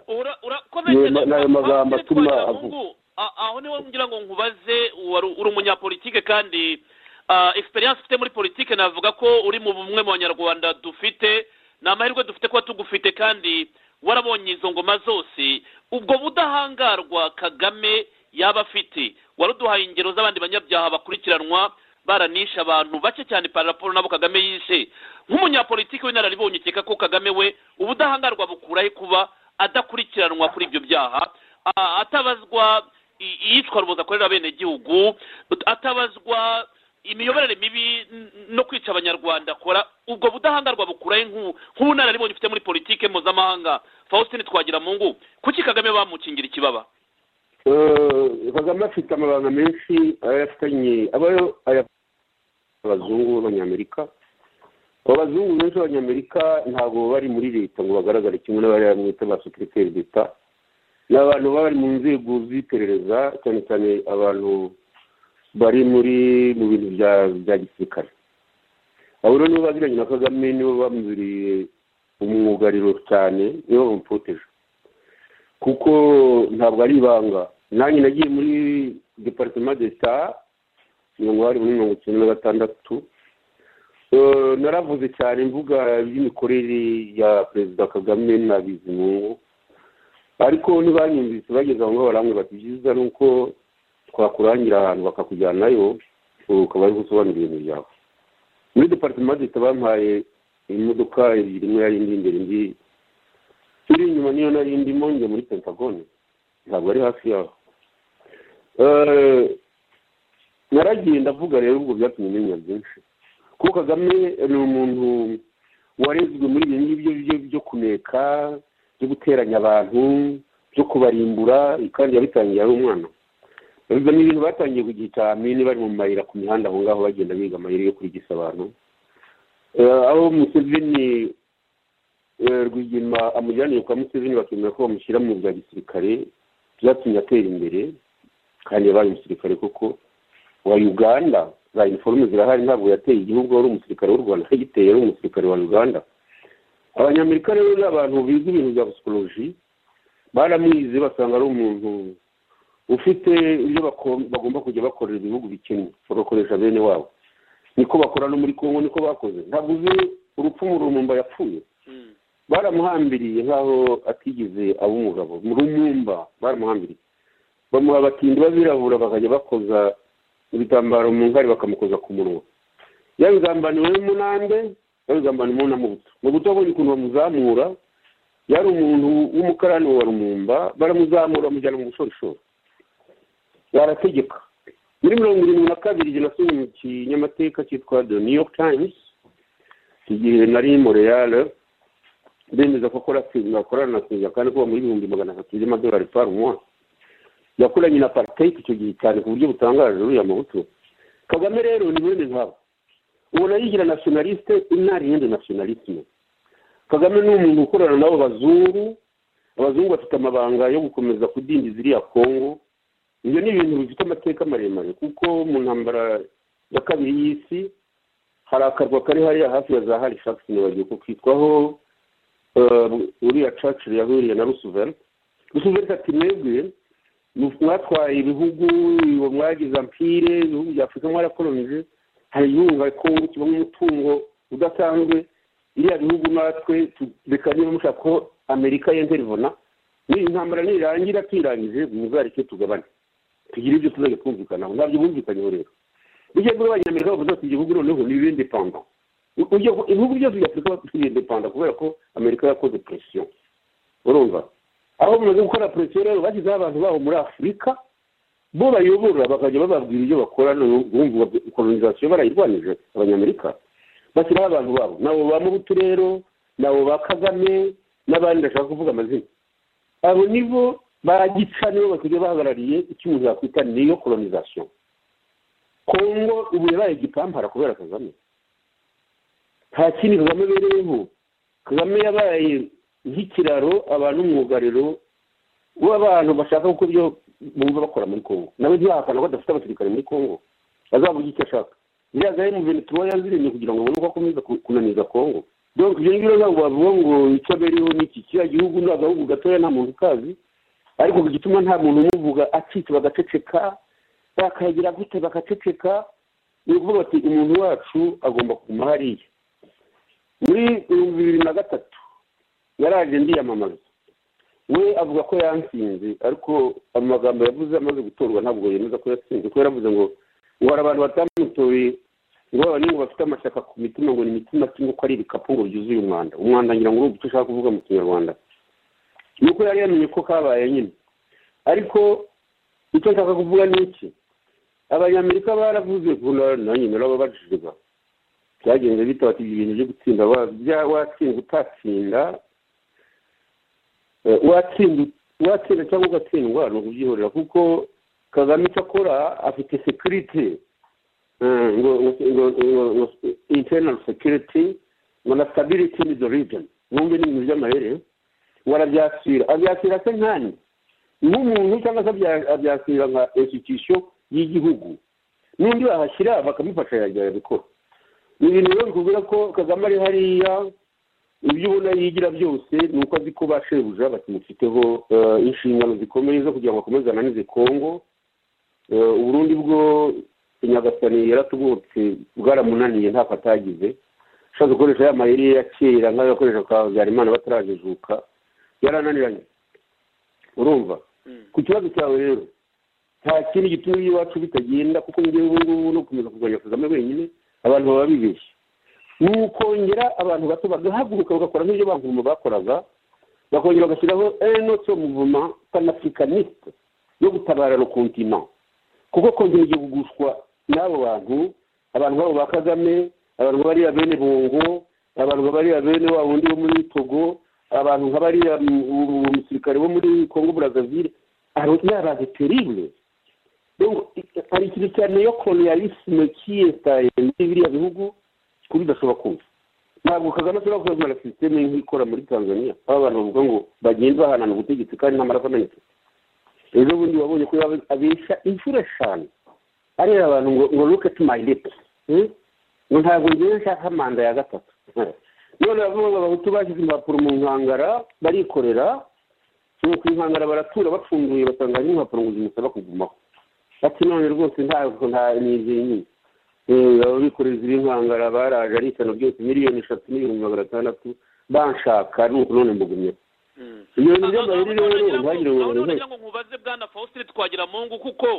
n'ayo magambo atuma avuga aho niho ngira ngo nkubaze uri umunyapolitike kandi experience ufite muri politike navuga ko uri mu bumwe mu banyarwanda dufite ni amahirwe dufite kuba tugufite kandi warabonye izo ngoma zose ubwo budahangarwa Kagame yaba afite waruduhaye ingero z'abandi banyabyaha bakurikiranwa baranisha abantu bake cyane par rapport nabo Kagame yishe nk'umunyapolitike w'inararibonye ukeka ko Kagame we ubudahangarwa bukurahe kuba adakurikiranwa kuri ibyo byaha atabazwa iyicwa ruboza akorera bene gihugu atabazwa imiyoborere mibi no kwica abanyarwanda akora ubwo budahangarwa bukurahe nk'unararibonye ufite muri politike mpuzamahanga Faustin Twagiramungu kuki Kagame bamukingira ikibaba Kagame afite amabanga menshi ayafitanye abazungu b'abanyamerika abazungu benshi b'abanyamerika ntabwo bari muri leta ngo bagaragare kimwe n'abari mwita ba secrétaire d'État ni abantu bari mu nzego z'iperereza cyane cyane abantu bari mu bintu bya gisirikare abo rero nibo baziranye na Kagame nibo bamubiriye umwugariro cyane nibo bamuproteje kuko ntabwo ari ibanga nanjye nagiye muri departement d'État hari muri 1996 naravuze cyane mvuga iby'imikorere ya Perezida Kagame na Bizimungu ariko ntibanyumvise bageze aho ngaho baramwe bati byiza nuko twakurangira ahantu bakakujyanayo ukaba ari gusobanura ibintu byawe muri departement d'État bampaye imodoka ebyiri imwe yari indi imbere indi iri inyuma niyo nari ndimo njye muri Pentagon ntabwo ari hafi yaho naragiye ndavuga rero ubwo byatumye menya byinshi kuko Kagame ni umuntu warezwe muri ibi ngibyo byo kuneka byo guteranya abantu byo kubarimbura kandi yabitangiye ari umwana biba ni ibintu batangiye ku gihe cya Amini bari mu mayira ku mihanda aho ngaho bagenda biga amayira yo kurigisa abantu aho Museveni Rwigema amujyaniye kwa Museveni bakemera ko bamushyira mu bya gisirikare byatumye atera imbere kandi yabaye umusirikare koko wa Uganda za uniforme zirahari ntabwo yateye igihugu ari umusirikare w'u Rwanda yagiteye ari umusirikare wa Uganda abanyamerika rero n'abantu biga ibintu bya psychology baramwize basanga ari umuntu ufite ibyo bagomba kujya bakorera ibihugu bikennye bagakoresha bene wabo niko bakora no muri Kongo niko bakoze ntabwo uzi urupfu mu Rumumba yapfuye baramuhambiriye nkaho atigeze ab'umugabo mu Rumumba baramuhambiriye bamuha abatindi babirabura bakajya bakoza ibitambaro mu nkari bakamukoza ku munwa yabigambaniwe munande yabigambaniwe na Mobutu. Mobutu abonye ukuntu bamuzamura, yari umuntu w'umukarani wa Lumumba, baramuzamura bamujyana mu bushorishori barategeka. Muri 1972 jye nasomye mu kinyamateka cyitwa The New York Times, igihe nari Montreal, bemeza ko akorana na Singa kandi kuba muri 300 by'amadolari par mois. Yakoranye na apartheid icyo gihe cyane ku buryo butangaje uriya Mobutu. Kagame rero ni mwene nkabo, ubona yigira nationaliste inariyende nationalisme. Kagame ni umuntu ukorana nabo abazungu bafite amabanga yo gukomeza kudindiza iriya Kongo. Ibyo ni ibintu bifite amateka maremare kuko mu ntambara ya kabiri y'isi hari akarwa kari hariya hafi ya za Halifax bagiye kwitwaho uriya Churchill yahuriye na Roosevelt ati mwebwe mwatwaye ibihugu mwagize ampire ibihugu bya Afurika mwarakolonije, hari ibihugu nka Kongo kibamo umutungo udasanzwe, iriya bihugu natwe reka niba mushaka ko Amerika yenterivona ni intambara nirangira twirangije muzareke tugabane tugira ibyo tuzajya twumvikanaho. Ntabyo bumvikanyeho rero ujye kuri abanyamerika bavuze ati igihugu noneho ni independent, ibihugu byose bya Afurika biri independent kubera ko Amerika yakoze pression. Urumva aho mumaze gukora pression rero bashyizeho abantu babo muri Afurika bo bayobora bakajya bababwira ibyo bakora, bumva colonization barayirwanije abanyamerika, bashyiraho abantu babo nabo ba Mobutu rero nabo ba Kagame n'abandi ndashaka kuvuga amazina. Abo nibo bagica nibo bakajya bahagarariye icyo umuntu yakwita niyo colonization. Kongo ubu yabaye igipampara kubera Kagame, nta kindi Kagame bereyeho. Kagame yabaye nk'ikiraro abantu umwugariro w'abantu bashaka uko byo bumva bakora muri Kongo. Nawe ntiyahakana ko adafite abasirikare muri Kongo, azavuga icyo ashaka. Biriya mu Venezuela yazirinde kugira ngo babone uko akomeza kunaniza Kongo. Donc ibyo ngibyo ntabwo bavuga ngo icyo beriho n'iki kiriya gihugu ni agahugu gatoya nta muntu ukazi, ariko gituma nta muntu umuvuga acitse bagaceceka, bakagira gute bakaceceka. Ni ukuvuga ati umuntu wacu agomba kuguma hariya. Muri 2003 yaraje ndiyamamaza, we avuga ko yansinze, ariko amagambo yavuze amaze gutorwa ntabwo yemeza ko yatsinze, kuko yaravuze ngo hari abantu batamutoye ngo abaningo bafite amashyaka ku mitima ngo ni imitima cyangwa ko ari ibikapu ngo byuzuye umwanda ngira ngo urumva icyo ushaka kuvuga mu Kinyarwanda. Nuko yari yamenye ko kabaye nyine, ariko icyo nshaka kuvuga ni iki, abanyamerika baravuze nanjye narababajije byagenze bita bati ibintu byo gutsinda watsinda utatsinda, watsinda cyangwa ugatsindwa ni ukubyihorera, kuko Kagame icyo akora afite security, ngo internal security na stability in the region. Mwumve ni ibintu by'amahere abyasira se nkani nk'umuntu cyangwa se abyasira nka institution y'igihugu, n'undi bahashyira bakamufasha yajya bikora. Ni ibintu rero bikubwira ko Kagame ari hariya, ibyo ubona yigira byose ni uko azi ko bashebuja batimufiteho inshingano zikomeye zo kugira ngo akomeze ananize Kongo. Uburundi bwo Nyagasani yaratubutse bwaramunaniye ntako atagize, ashaka gukoresha ya mayeri ya kera nk'ayo yakoresha kwa Habyarimana batarajejuka, yarananiranye. Urumva ku kibazo cyawe rero nta kindi gituma iwacu bitagenda, kuko ngewe ubu ngubu no gukomeza kurwanya Kagame wenyine abantu baba bibeshye. Ni ukongera abantu bato bagahaguruka bagakora nk'ibyo bantu bakoraga, bakongera bagashyiraho note mouvement panafricaniste yo gutabara le continent, kuko kongera igiye kugushwa n'abo bantu babo ba Kagame, abantu bariya bene Bongo, abantu bariya bene wa wundi wo muri Togo, abantu nk'abariya umusirikare wo muri Congo Brazzaville, arabaze terrible. Donc hari ikintu cyane yo colonialisme kiyestaye muri biriya bihugu kuri bidashobora kumva. Ntabwo Kagame ashobora kuba muri systeme nk'ikora muri Tanzania, aba bantu bavuga ngo bagenda bahanana ubutegetsi kandi n'amaraso amenetse. Ejo bundi wabonye ko abesha inshuro eshanu areba abantu ngo look at my lips, ngo ntabwo ngiye nshaka manda ya gatatu. None bavuga ngo abahutu bashyize impapuro mu nkangara barikorera, nuko inkangara baratura bapfunduye basanga ari impapuro ngo zimusaba kugumaho. Ati none rwose nta n'izindi abikoreza inkangara baraje ari isano byose miliyoni 3,600,000 banshaka nuko none mbugumye. Iyo ni byo bari rero bagire ngo nkubaze bwana Faustin Twagiramungu, kuko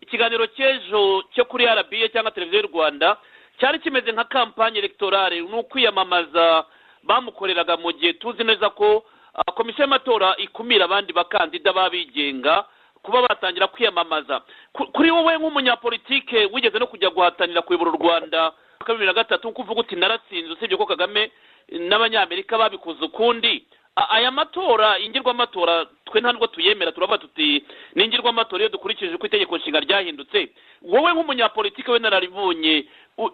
ikiganiro cy'ejo cyo kuri RBA cyangwa televiziyo y'u Rwanda cyari kimeze nka kampanye electorale ni ukwiyamamaza bamukoreraga mu gihe tuzi neza ko komisiyo y'amatora ikumira abandi bakandida babigenga kuba batangira kwiyamamaza. Kuri wowe nk'umunyapolitike wigeze no kujya guhatanira kuyobora u Rwanda 2003 kuvuga uti naratsinze usibye ko Kagame n'abanyamerika babikuza ukundi, aya matora ingirwamatora twe ntabwo tuyemera, turavuga tuti n'ingirwamatora iyo dukurikije uko itegeko nshinga ryahindutse. Wowe nk'umunyapolitike we nararibonye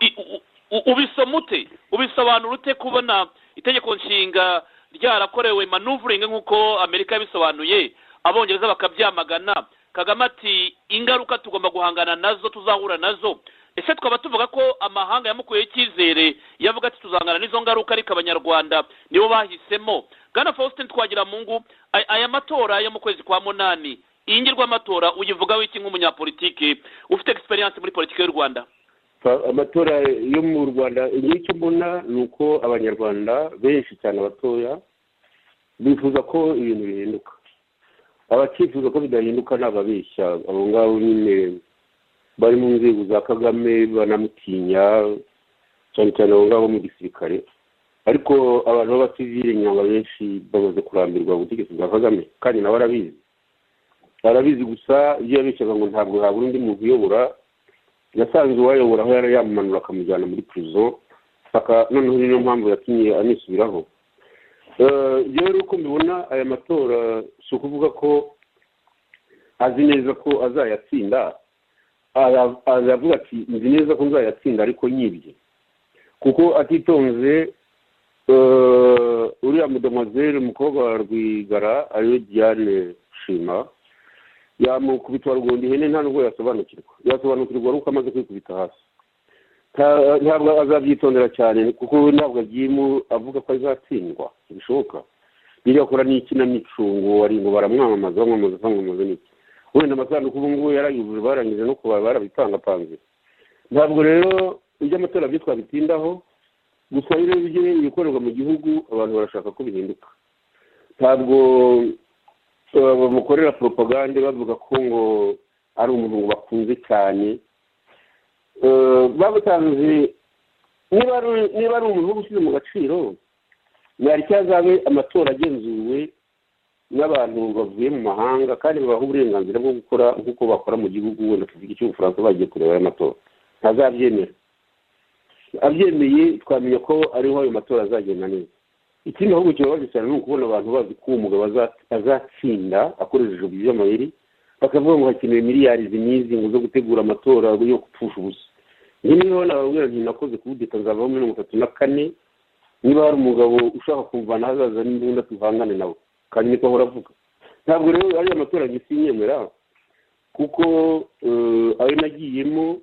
ubisomute ubisobanura ute kubona itegeko nshinga ryarakorewe maneuvering nk'uko Amerika yabisobanuye, abongereza bakabyamagana, Kagame ati ingaruka tugomba guhangana nazo tuzahura nazo? Ese twaba tuvuga ko amahanga yamukuye icyizere yavuga ati tuzangana n'izo ngaruka, ariko abanyarwanda nibo bahisemo? Bwana Faustin Twagiramungu, aya matora yo mu kwezi kwa munani ingirwamatora uyivugaho iki nk'umunyapolitike ufite experience muri politiki y'u Rwanda? Amatora yo mu Rwanda icyo mbona ni uko abanyarwanda benshi cyane abatoya bifuza ko ibintu bihinduka. Abakifuza ko bidahinduka n'ababeshya, abo ngabo nyine bari mu nzego za Kagame banamutinya cyane cyane abo ngabo mu gisirikare, ariko abantu b'abasivile nyanga benshi bamaze kurambirwa ubutegetsi bwa Kagame kandi nabo arabizi gusa iyo yabeshyaga ngo ntabwo habura undi muntu uyobora, yasanze uwayobora aho yari yamumanura akamujyana muri prison, noneho niyo mpamvu yatumye anisubiraho. Rero uko mbibona aya matora si ukuvuga ko azi neza ko azayatsinda, aravuga ati nzi neza ko nzayatsinda ariko nyibye, kuko atitonze uriya mudemoiselle umukobwa wa Rwigara ariwe Diane Shima yamukubita rugondi ihene nta nubwo yasobanukirwa uko amaze kwikubita hasi. Ntabwo azabyitondera cyane kuko ntabwo agiye avuga ko azatsindwa, bishoboka birakora n'ikinamico ngo ari ngo baramwamamaza n'iki, wenda amasanduku ubu ngubu yarayujuje barangije no kuba barabipangapanze. Ntabwo rero iby'amatora byo twabitindaho, gusa rero ibikorerwa mu gihugu abantu barashaka ko bihinduka. Ntabwo bamukorera propagande bavuga ko ngo ari umuntu ngo bakunze cyane. Babutanze niba ari umuntu wo gushyize mu gaciro, yari cyazabe amatora agenzuwe n'abantu bavuye mu mahanga kandi babaha uburenganzira bwo gukora nk'uko bakora mu gihugu. Wenda tuvuga icy'Ubufaransa bagiye kureba aya matora, ntazabyemera. Abyemeye twamenya ko ariho ayo matora azagenda neza. Ikindi ahubwo kibabaje cyane ni ukubona abantu bazi ko umugabo azatsinda akoresheje iby'amayeri, bakavuga ngo hakenewe miliyari zinizi ngo zo gutegura amatora yo gupfusha ubusa. Niba nababwira nti nakoze kudeta nzavaho 34, niba hari umugabo ushaka kumvana hazaza n'imbunda tuhangane nawe, kandi niko ahora avuga. Ntabwo rero ari amatora ngisinyemera, kuko ayo nagiyemo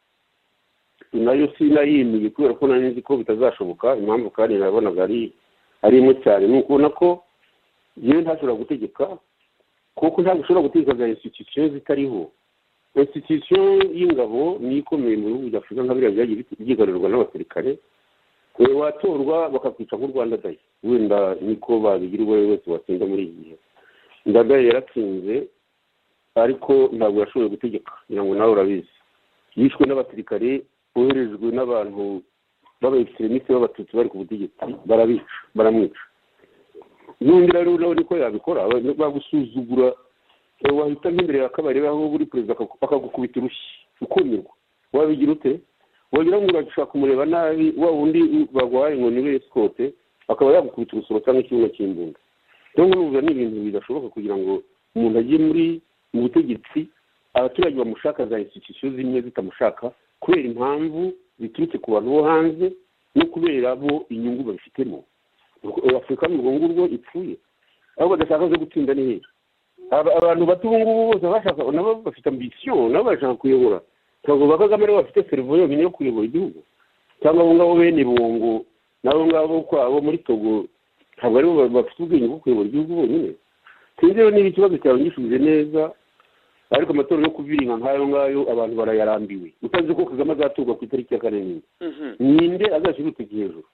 nayo sinayimiye kubera ko nari nzi ko bitazashoboka. Impamvu kandi nabonaga ari imwe cyane ni ukubona ko yewe ntashobora gutegeka, kuko ntabwo ushobora gutegeka institution zitariho. Institution y'ingabo ni ikomeye mu bihugu by'Afurika nka biriya byagiye byigarurwa n'abasirikare, watorwa bakakwica nk'u Rwanda Day, wenda niko babigira uwo wese watsinda muri iki gihe. Ndadaye yaratsinze ariko ntabwo yashoboye gutegeka, kugira ngo nawe urabizi yishwe n'abasirikare boherejwe n'abantu b'abaextremiste b'abatutsi bari ku butegetsi, baramwica. N'undi rero niko yabikora, bagusuzugura, wahita nk'imbere ya kabari aho buri perezida akagukubita urushyi ukumirwa. Wabigira ute? Wagira ngo urashaka kumureba nabi, wa wundi bagwaye ngo niwe escorte akaba yagukubita urusoro cyangwa ikibuno cy'imbunda. Rero n'ubu ni ibintu bidashoboka kugira ngo umuntu ajye mu butegetsi abaturage bamushaka za institution zimwe zitamushaka kubera impamvu biturutse ku bantu bo hanze no kubera bo inyungu babifitemo. Afurika mu ngurwo ipfuye aho badashaka zo gutsinda ni hehe? Abantu bato ubu ngubu bose bashaka nabo bafite ambition, nabo bashaka kuyobora. Ntabwo Kagame rero bafite servo yonyine yo kuyobora igihugu, cyangwa abo ngabo bene Bongo nabo ngabo kwabo muri Togo ntabwo ari bafite ubwenge bwo kuyobora igihugu bonyine. Sinzi rero niba ikibazo cyawe ngishubije neza, ariko amatora yo kuviringa nk'ayo ngayo abantu barayarambiwe. Utazi ko Kagame azaturwa ku itariki ya 4 ninde azashyira urutoki hejuru?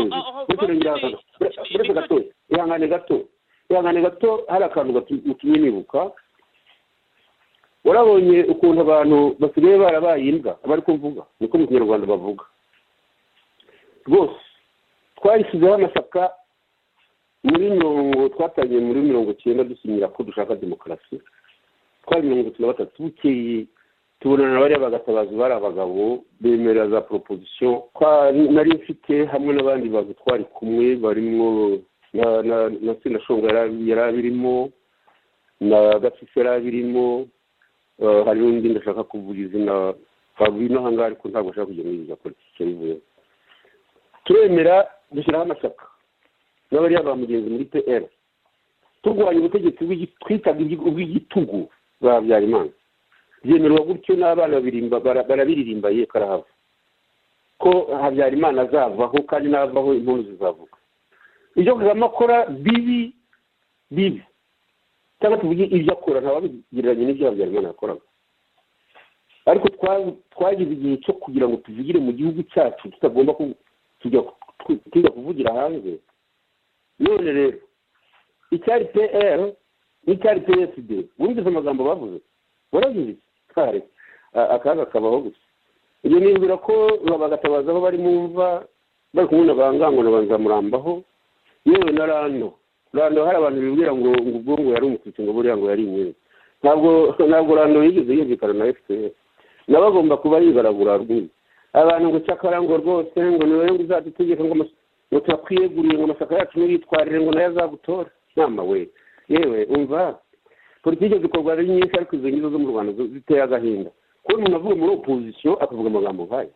Uretse gato, ihangane gato hari akantu gatumye nibuka. urabonye ukuntu abantu basigaye barabaye imbwa abari kuvuga niko mu kinyarwanda bavuga rwose twayishyizeho amashyaka twatangiye muri 90 dusinyira ko dushaka demokarasi twari 93 bukeye tubonana na bariya bagatabazi bari abagabo bemerera za proposition nari mfite hamwe n'abandi bantu twari kumwe barimo na Sendashonga yarabirimo na Gatsi yarabirimo hari undi ndashaka kuvuga izina Fabino hanga ariko ntabwo ashaka kujya muri za politiki bivuye turemera dushyiraho amashyaka n'abariya bamugenzi muri PR turwanya ubutegetsi twitaga ubw'igitugu bwa Habyarimana byemerwa gutyo n'abana barabiririmba ye karahava ko Habyarimana azavaho kandi navaho impundu zizavuga ibyo Kagame akora bibi cyangwa tuvuge ibyo akora ntababigereranye n'ibyo Habyarimana yakoraga ariko twagize igihe cyo kugira ngo tuvugire mu gihugu cyacu tutagomba kujya kuvugira hanze none rero icyari PR n'icyari PSD wumvise amagambo bavuze barabizi kare akaga kabaho gusa ibyo nibwira ko bagatabaza aho bari mumva bari kumwe n'abangango n'abanzamurambaho yewe na Rando hari abantu bibwira ngo ubwongo yari umututsi ngo buriya ngo yari inyenzi ntabwo Rando yigeze yumvikana na FPR nabagomba kuba yigaragura rwose abantu ngo cyakarango rwose ngo niwe ngo uzadutegeka ngo turakwiyeguriye ngo amasaka yacu n'ibitwarire ngo nayo azagutora nama we yewe umva politiki zikorwa ari nyinshi ariko izo ngizo zo mu Rwanda ziteye agahinda kuko umuntu avuga muri opposition akavuga amagambo nk'ayo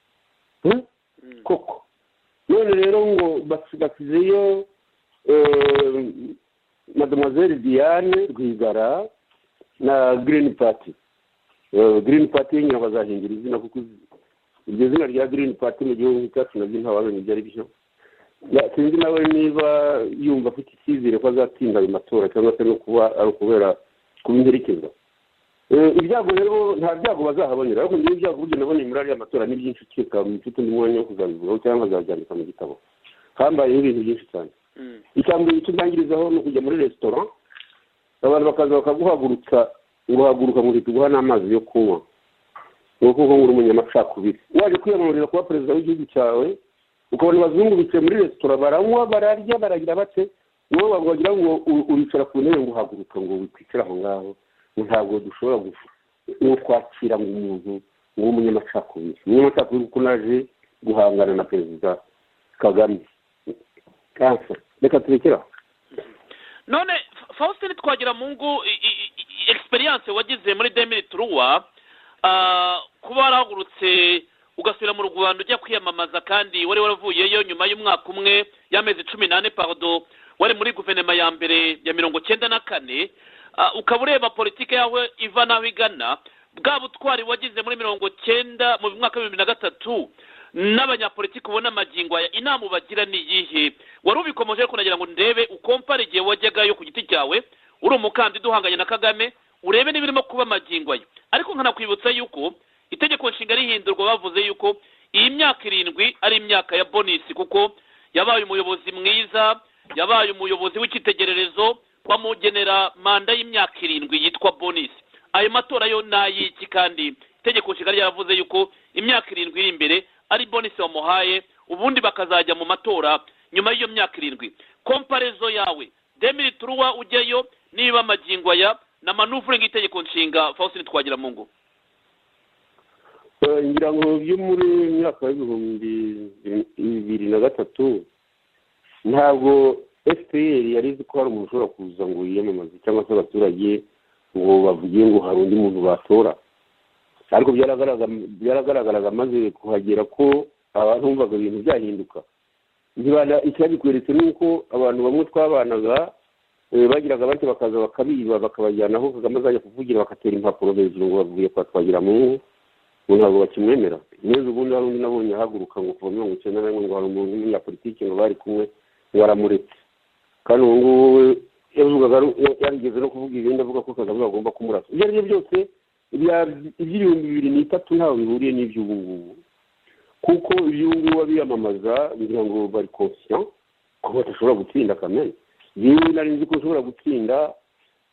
koko none rero ngo basizeyo Mademoiselle Diane Rwigara na Green Party nyine bazahingira izina kuko iryo zina rya Green Party mu gihugu cyacu nabyo ntawabonye ibyo ari byo sinzi nawe niba yumva afite icyizere ko azatsinda ayo matora cyangwa se no kuba ari ukubera kubingerekeza ibyago rero nta byago bazahabonera ariko niba ibyago buryo nabonye muri ariya matora ni byinshi cyeka mfite undi mwanya wo kuzabivugaho cyangwa azabyandika mu gitabo hambayeho ibintu byinshi cyane icyambere icyo ndangirizaho ni ukujya muri restaurant abantu bakaza bakaguhagurutsa ngo haguruka ngo tuguha n'amazi yo kunywa nuko ngo uri umunyamacakubiri waje kwiyamamariza kuba perezida w'igihugu cyawe ukabona abazungu bicaye muri restaurant baranywa bararya baragira bate wowe bagira ngo uricara ku ntebe ngo uhaguruka ngo wikwicara aho ngaho ntabwo dushobora kwakira ngo umuntu w'umunyamacakubiri kuko naje guhangana na perezida Kagame reka turekera none Faustin Twagiramungu experience wagize muri 2003 kuba warahagurutse ugasubira mu Rwanda ujya kwiyamamaza kandi wari waravuyeyo nyuma y'umwaka umwe y'amezi 18 pardon wari muri guverinoma ya mbere ya 94 ukaba ureba politike yawe iva naho igana bwa butwari wagize muri 90 mu mwaka wa 2003 n'abanyapolitiki ubona amagingo aya inama bagira ni iyihe wari ubikomeje ariko nagira ngo ndebe ukompare igihe wajyagayo ku giti cyawe uri umukandida uhanganye na Kagame urebe n'ibirimo kuba amagingo ayo ariko nkanakwibutsa yuko itegeko nshinga rihindurwa bavuze yuko iyi myaka 7 ari imyaka ya bonus kuko yabaye umuyobozi mwiza yabaye umuyobozi w'ikitegererezo bamugenera manda y'imyaka 7 yitwa bonus ayo matora yo nayiki kandi itegeko nshinga ryavuze yuko imyaka 7 iri imbere ari bonus wamuhaye ubundi bakazajya mu matora nyuma y'iyo myaka 7 komparezo yawe 2003 ujyayo niba amagingo aya na manuvure ng'itegeko nshinga Faustin Twagiramungu ngira ngo byo muri myaka y'2003 ntabwo FPR yari izi ko hari umuntu ushobora kuza ngo yiyamamaze cyangwa se abaturage ngo bavugiye ngo hari undi muntu batora ariko byaragaragaraga maze kuhagera ko abantu bumvaga ibintu byahinduka ntibana icyabikweretse nuko abantu bamwe twabanaga bagiraga bati bakaza bakabiba bakabajyana aho Kagame azajya kuvugira bakatera impapuro hejuru ngo bavuye kwa Twagiramungu ngo ntabwo bakimwemera neza ubundi hari undi nabonye ahaguruka ngo kuva 1991 ngo hari umuntu w'umunyapolitiki ngo bari kumwe ngo aramuretse kandi ubu ngubu yavugaga yarigeze no kuvuga ibindi avuga ko Kagame bagomba kumurasa ibyo ari byo byose iby'ibihumbi 2003 ntaho bihuriye n'iby'ubu ngubu kuko iby'ubu ngubu abiyamamaza ngira ngo bari conscient ko badashobora gutsinda Kagame yewe nari nzi ko ushobora gutsinda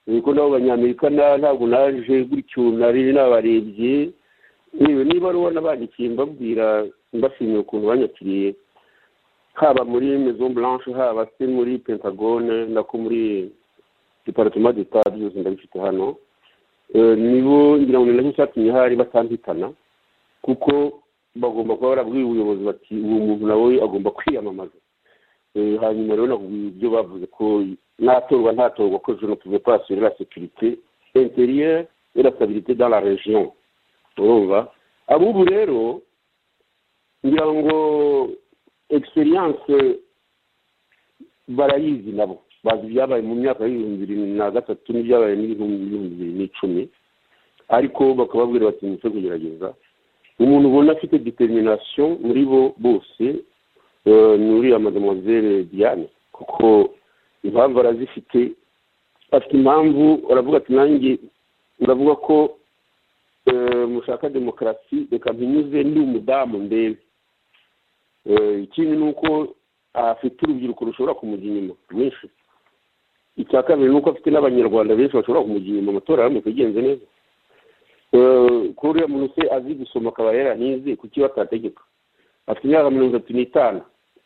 ko nabo abanyamerika ntabwo naje gutyo nari nabarebye niba ari ubona bandikiye mbabwira mbashimiye ukuntu banyakiriye haba muri Maison Blanche haba se muri Pentagone nako muri Departement d'Etat byose ndabifite hano nibo ngira ngo nacyo cyatumye hari batanditana kuko bagomba kuba barabwiye ubuyobozi bati uwo muntu nawe agomba kwiyamamaza hanyuma rero nakubwiye ibyo bavuze ko natorwa ntatorwa ko je ne pouvais pas assurer la sécurité intérieure et la stabilité dans la région urumva abubu rero ngira ngo experience barayizi nabo bazi ibyabaye mu myaka y'2003 n'ibyabaye n'2010 ariko bakababwira bati muze kugerageza umuntu ubona afite determination muri bo bose nuri Mademoiselle Diane kuko impamvu arazifite afite impamvu uravuga ati nanjye uravuga ko mushaka demokarasi reka mpinyuze ndi umudamu ndebe ikindi ni uko afite urubyiruko rushobora kumujya inyuma rwinshi icya kabiri ni uko afite n'abanyarwanda benshi bashobora kumujya inyuma amatora yaramutse agenze neza kuri uriya muntu se azi gusoma akaba yaranize kuki batategeka afite imyaka 35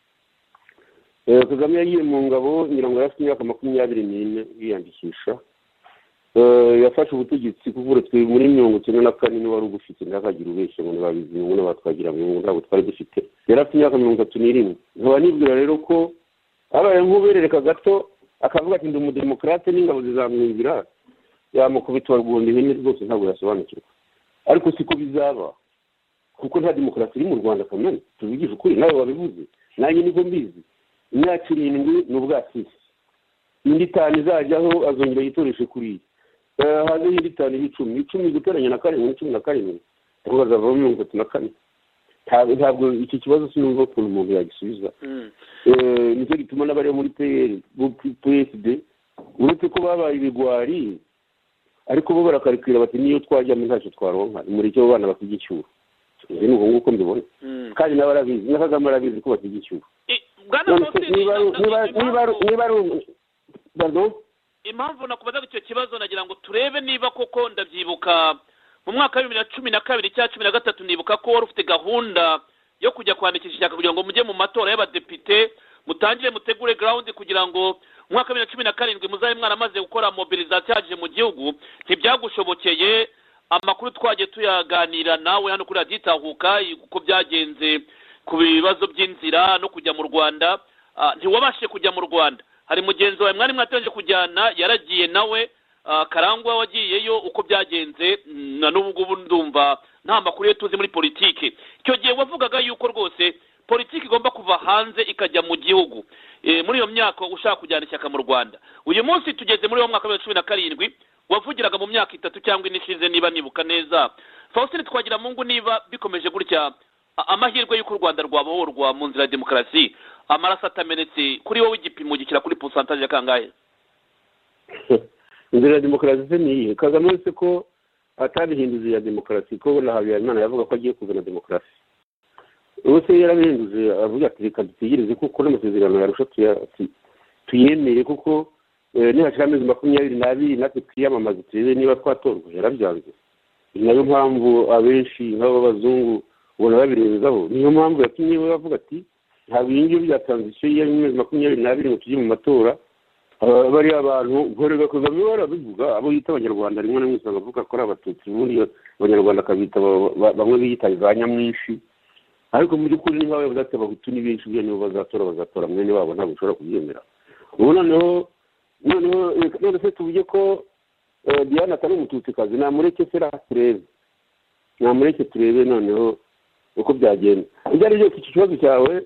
Kagame yagiye mu ngabo ngira ngo yafite imyaka 24 yiyandikisha yafashe ubutegetsi kuvura twe muri 94 ni wari ugufite ndakagira ubeshye ngo babizi ngo batwagira ngo ntabwo twari dufite yari afite imyaka 37 nkaba nibwira rero ko abaye nk'uberereka gato akavuga ati ndi umudemokrate n'ingabo zizamwinjira yamukubitwa rwundi hene rwose ntabwo yasobanukirwa ariko siko bizaba kuko nta demokarasi iri mu Rwanda kamene tubigisha ukuri nawe wabivuze nanjye niko mbizi imyaka 7 n'ubwasisi indi 5 izajyaho azongera yitoreshe kuri haze indi 5 10 guteranya na 17 ngo bazavamo 34 ntabwo iki kibazo sinumva ko umuntu yagisubiza nicyo gituma n'abari muri PSD uretse ko babaye ibigwari ariko bo barakarikira bati niyo twajyamo ntacyo twaronka muri cyo bana bakigicyura ni uko nguko mbibona kandi n'abarabizi n'akagama arabizi ko bakigicyura impamvu nakubaza icyo kibazo nagira ngo turebe niba koko ndabyibuka mu mwaka wa 2012 cyangwa 2013 nibuka ko wari ufite gahunda yo kujya kwandikisha ishyaka kugira ngo mujye mu matora y'abadepite mutangire mutegure ground kugira ngo mu mwaka wa 2017 muzabe mwaramaze gukora mobilisation yaje mu gihugu ntibyagushobokeye amakuru twagiye tuyaganira nawe hano kuri Aditahuka uko byagenze ku bibazo by'inzira no kujya mu Rwanda ntiwabashije kujya mu Rwanda hari mugenzi wawe mwari mwatangiye kujyana yaragiye nawe Karangwa wagiyeyo uko byagenze na n'ubu ndumva nta makuru tuzi muri politike icyo gihe wavugaga yuko rwose politiki igomba kuva hanze ikajya mu gihugu muri iyo myaka ushaka kujyana ishyaka mu Rwanda uyu munsi tugeze muri uwo mwaka wa 2017 wavugiraga mu myaka 3 cyangwa inishize niba nibuka neza Faustin twagira mungu niba bikomeje gutya amahirwe y'uko u Rwanda rwabohorwa mu nzira ya demokarasi amaraso atamenetse kuri wowe igipimo gikira kuri pourcentage ya kangahe inzira ya demokarasi ni Kagame se ko atabihinduye ya demokarasi ko na Habyarimana yavuga ko agiye kuzana demokarasi ubuse yarabihinduje avuga ati reka dutegereze kuko n'amasezerano yarusha tuyemere kuko nihashira amezi 22 natwe twiyamamaza turebe niba twatorwa yarabyanze nayo mpamvu abenshi nk'abo bazungu ubona babirebezaho niyo mpamvu yatumye we bavuga ati nta bingi bya transition y'amezi 22 ngo tujye mu matora bari abantu gorega Kagame barabivuga abo yita abanyarwanda rimwe na rimwe bavuga ko ari abatutsi ubundi abanyarwanda kabita bamwe biyita za nyamwinshi ariko muri kuri niba bavuga ati abahutu ni benshi byo nibo bazatora mwene wabo ntabwo ushobora kubyemera ubu noneho se tuvuge ko Diana atari umututsikazi namureke sera turebe noneho uko byagenda ibyo ari byo iki kibazo cyawe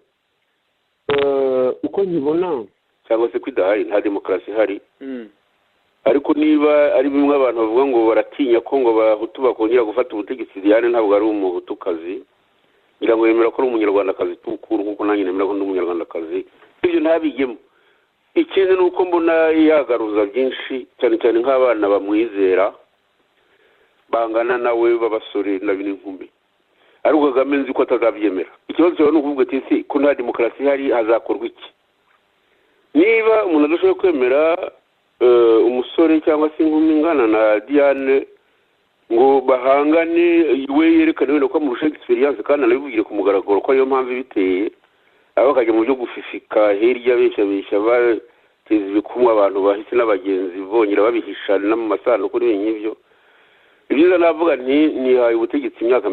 uko nkibona cyangwa se kwidahari nta demokarasi ihari ariko niba ari bimwe abantu bavuga ngo baratinya ko ngo bahutu bakongera gufata ubutegetsi Diane ntabwo ari umuhutukazi ngira ngo yemera ko ari umunyarwandakazi tukuru kuko nanjye nemera ko ndi umunyarwandakazi ibyo ntabigemo ikindi ni uko mbona yagaruza byinshi cyane cyane nk'abana bamwizera bangana nawe b'abasore n'inkumi ariko Kagame nzi ko atazabyemera ikibazo cyawe ni ukuvuga ati ko nta demokarasi ihari hazakorwa iki niba umuntu adashobora kwemera umusore cyangwa se inkumi ingana na Diane ngo bahangane we yerekane wenda ko amurusha experience kandi anabibwire ku mugaragaro ko ariyo mpamvu biteye abo bakajya mu byo gufifika hirya besha bateza ibikumwa abantu bahise n'abagenzi bongera babihisha no mu masanduku n'ibyo ibyiza navuga ni haye ubutegetsi imyaka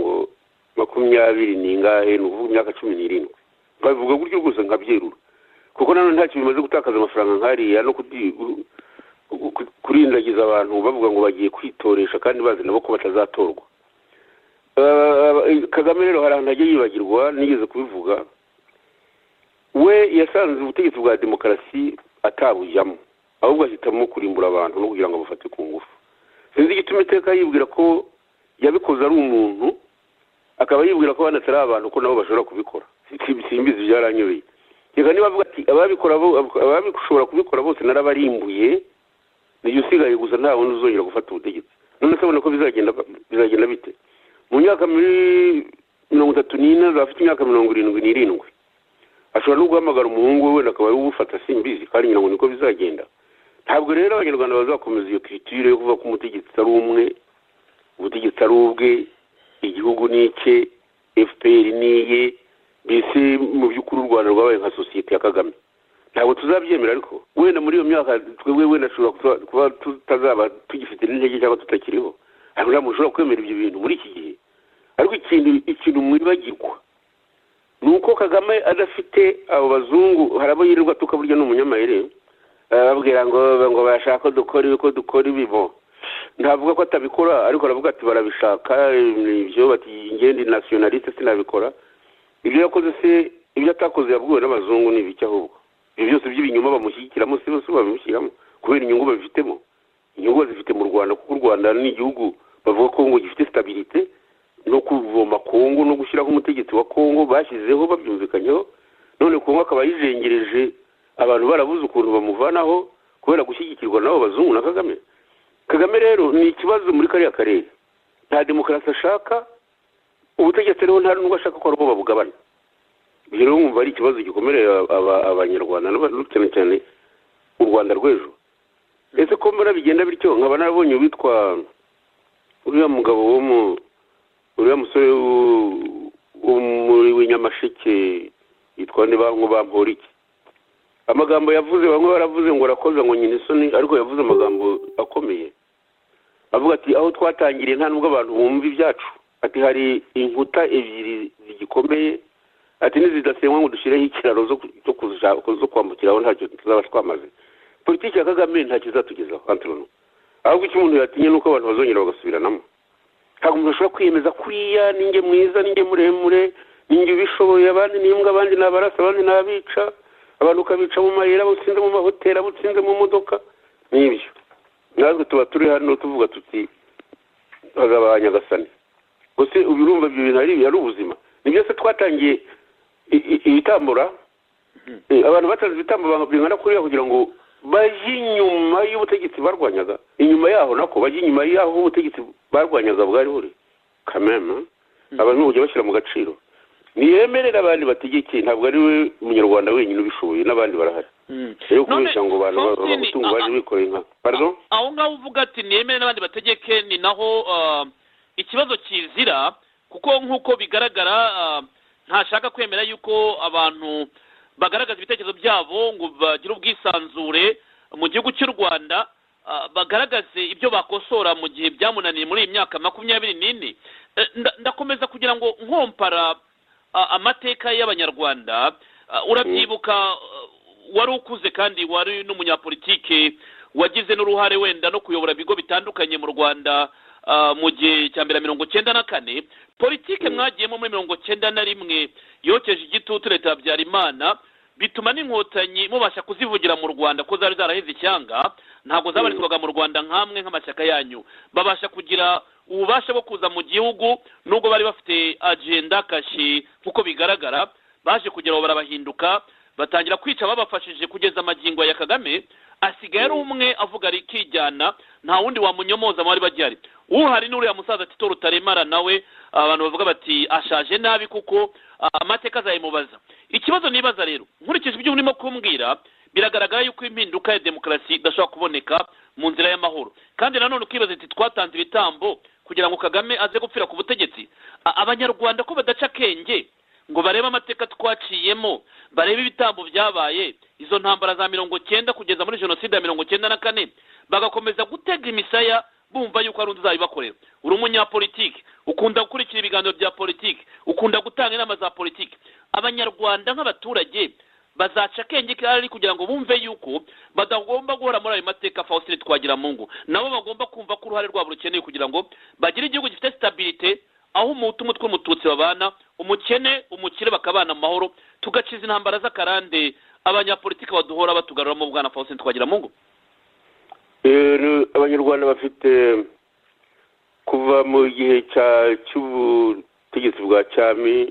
20 n'ingahe n'uvuga imyaka 17 bavuga gutyo gusa nkabyerura kuko nanone ntacyo bimaze gutakaza amafaranga nkariya no kurindagiza abantu bavuga ngo bagiye kwitoresha kandi bazi nabo ko batazatorwa. Kagame rero hari ahantu agiye yibagirwa nigeze kubivuga we yasanze ubutegetsi bwa demokarasi atabujyamo ahubwo ahitamo kurimbura abantu no kugira ngo bafate ku ngufu. Sinzi igituma iteka yibwira ko yabikoze ari umuntu akaba yibwira ko banatari abantu ko nabo bashobora kubikora. Simbizi byaranyobeye. Yega niba avuga ati ababishobora kubikora bose narabarimbuye niyo usigaye gusa nta wundi uzongera gufata ubutegetsi. None se ubona ko bizagenda bite mu myaka 34 zafite imyaka 77 ashobora no guhamagara umuhungu we akaba yubufata simbizi kandi nyina ngo niko bizagenda. Ntabwo rero abanyarwanda bazakomeza iyo culture yo kuva ku mutegetsi ari umwe ubutegetsi ari ubwe igihugu n'ike FPR niye bise mu by'ukuri u Rwanda rwabaye nka societe ya Kagame. Ntabwo tuzabyemera ariko wenda muri iyo myaka twebwe wenda ashobora kuba tutazaba tugifite n'intege cyangwa tutakiriho ariko ntabwo ushobora kwemera ibyo bintu muri iki gihe. Ariko ikintu mwibagirwa nuko Kagame adafite abo bazungu harabo yirirwa tukaburya n'umunyamayire babwira ngo bashaka dukora ibibo ntavuga ko atabikora ariko aravuga ati barabishaka ibyo bati ingende nationaliste sinabikora ibyo yakoze se ibyo atakoze yabwiwe n'abazungu n'ibiki ahubwo ibyo byose by'ibinyuma bamushyikiramo se bose babimushyiramo kubera inyungu babifitemo inyungu zifite mu Rwanda kuko u Rwanda ni igihugu bavuga ko ngo gifite stabilité no kuvoma Kongo no gushyiraho umutegetsi wa Kongo bashyizeho babyumvikanyeho none Kongo akaba yijengereje abantu barabuze ukuntu bamuvanaho kubera gushyigikirwa nabo bazungu na Kagame. Kagame rero ni ikibazo muri kariya karere nta demokarasi ashaka ubutegetsi rero nta nubwo ashaka ko arbo babugabana. Rero mwumva ari ikibazo gikomereye abanyarwanda cyane cyane u Rwanda rw'ejo. Ese ko mbona bigenda bityo nkaba narabonye witwa uriya mugabo uriya musore muri Nyamasheke yitwa Nibango Bamporiki amagambo yavuze bamwe baravuze ngo rakoza ngo nyine isoni ariko yavuze amagambo akomeye avuga ati aho twatangiriye nta nubwo abantu bumva ibyacu ati hari inkuta ebyiri zigikomeye ati nizidasenywa ngo dushireho ikiraro zo kwambukiraho ntacyo tuzaba twamaze. Politiki ya Kagame ntacyo izatugezaho Antoine ahubwo icyo umuntu yatinye nuko abantu bazongera bagasubiranamo. Ntabwo umuntu ashobora kwiyemeza kuriya ninjye mwiza ninjye muremure ninjye ubishoboye abandi n'imbwa abandi n'abarasa abandi n'abica abantu ukabica mu mayira butsinze mu mahoteli butsinze mu modoka n'ibyo. Natwe tuba turi hano tuvuga tuti bagabanya Nyagasani gusa ubirumva ibyo bintu ari ubuzima nibyo se twatangiye ibitambura abantu batanze ibitambo bingana kuriya kugira ngo bajye inyuma y'ubutegetsi barwanyaga inyuma yaho nako bajye inyuma yaho ubutegetsi barwanyaga bwari buri kameme abantu bujye bashyira mu gaciro niyemerera abandi bategeke ntabwo ari we umunyarwanda wenyine ubishoboye n'abandi barahari. Rero kubisha ngo abantu bagutunga baje bikoreye nka pardon aho ngaho uvuga ati niyemerera n'abandi bategeke ni naho ikibazo kizira kuko nk'uko bigaragara ntashaka kwemera yuko abantu bagaragaza ibitekerezo byabo ngo bagire ubwisanzure mu gihugu cy'u Rwanda bagaragaze ibyo bakosora mu gihe byamunaniye muri iyi myaka 24. Ndakomeza kugira ngo nkompara amateka y'abanyarwanda urabyibuka wari ukuze kandi wari n'umunyapolitike wagize n'uruhare wenda no kuyobora ibigo bitandukanye mu Rwanda mu gihe cya mbere 1994 politike mwagiyemo muri 1991 yokeje igitutu leta ya Habyarimana bituma n'inkotanyi mubasha kuzivugira mu Rwanda ko zari zaraheze icyanga ntabwo zabarizwaga mu Rwanda nkamwe nk'amashyaka yanyu babasha kugira ububasha bwo kuza mu gihugu nubwo bari bafite agenda kashi kuko bigaragara baje kugeraho barabahinduka batangira kwica babafashije kugeza amagingo ya Kagame asigaye ari umwe avuga ari kijyana nta wundi wamunyomoza bari bagihari uhari n'uriya musaza Tito Rutaremara nawe abantu bavuga bati ashaje nabi kuko amateka azayimubaza. Ikibazo nibaza rero nkurikije ibyo urimo kumbwira biragaragara yuko impinduka ya demokarasi idashobora kuboneka mu nzira y'amahoro. Kandi nanone ukibaza ati twatanze ibitambo kugira ngo Kagame aze gupfira ku butegetsi. Abanyarwanda ko badaca akenge ngo barebe amateka twaciyemo, barebe ibitambo byabaye, izo ntambara za 90 kugeza muri jenoside ya 94, bagakomeza gutega imisaya bumva yuko ari uzabibakorera. Uri umunyapolitiki, ukunda gukurikira ibiganiro bya politiki, ukunda gutanga inama za politiki. Abanyarwanda nk'abaturage bazaca akenge kandi kugira ngo bumve yuko badagomba guhora muri ayo mateka Faustin Twagiramungu, nabo bagomba kumva ko uruhare rwabo rukeneye kugira ngo bagire igihugu gifite stabilité, aho umuhutu umutwe umututsi babana, umukene umukire bakabana mu mahoro, tugaciza intambara z'akarande abanyapolitiki baduhora batugaruramo bwana Faustin Twagiramungu. Abanyarwanda bafite kuva mu gihe cy'ubutegetsi bwa cyami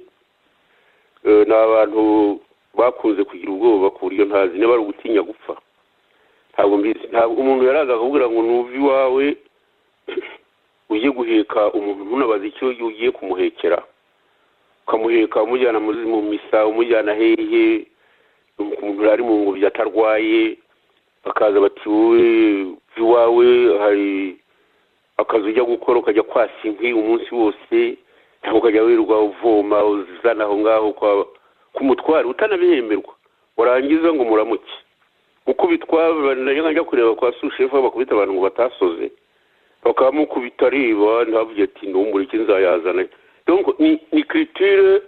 n'abantu bakunze kugira ubwoba ku buryo ntazi niba ari ugutinya gupfa. Ntabwo mbizi, ntabwo umuntu yaraza akakubwira ngo nuve iwawe ugiye guheka umuntu ntunabaze icyo ugiye kumuhekera, ukamuheka umujyana mu misa, umujyana hehe, umuntu ari mu ngobyi atarwaye, bakaza bati wowe iwawe hari akazi ujya gukora ukajya kwasa inkwi umunsi wose, cyangwa ukajya wirirwa uvoma uzana aho ngaho kumutwara utanabihemberwa, warangiza ngo muramuke uko bitwaba. Najya kureba kwa sushefu bakubita abantu ngo batasoze, bakamukubita areba ntavuge ati ndumbura iki nzayazana. Donc ni culture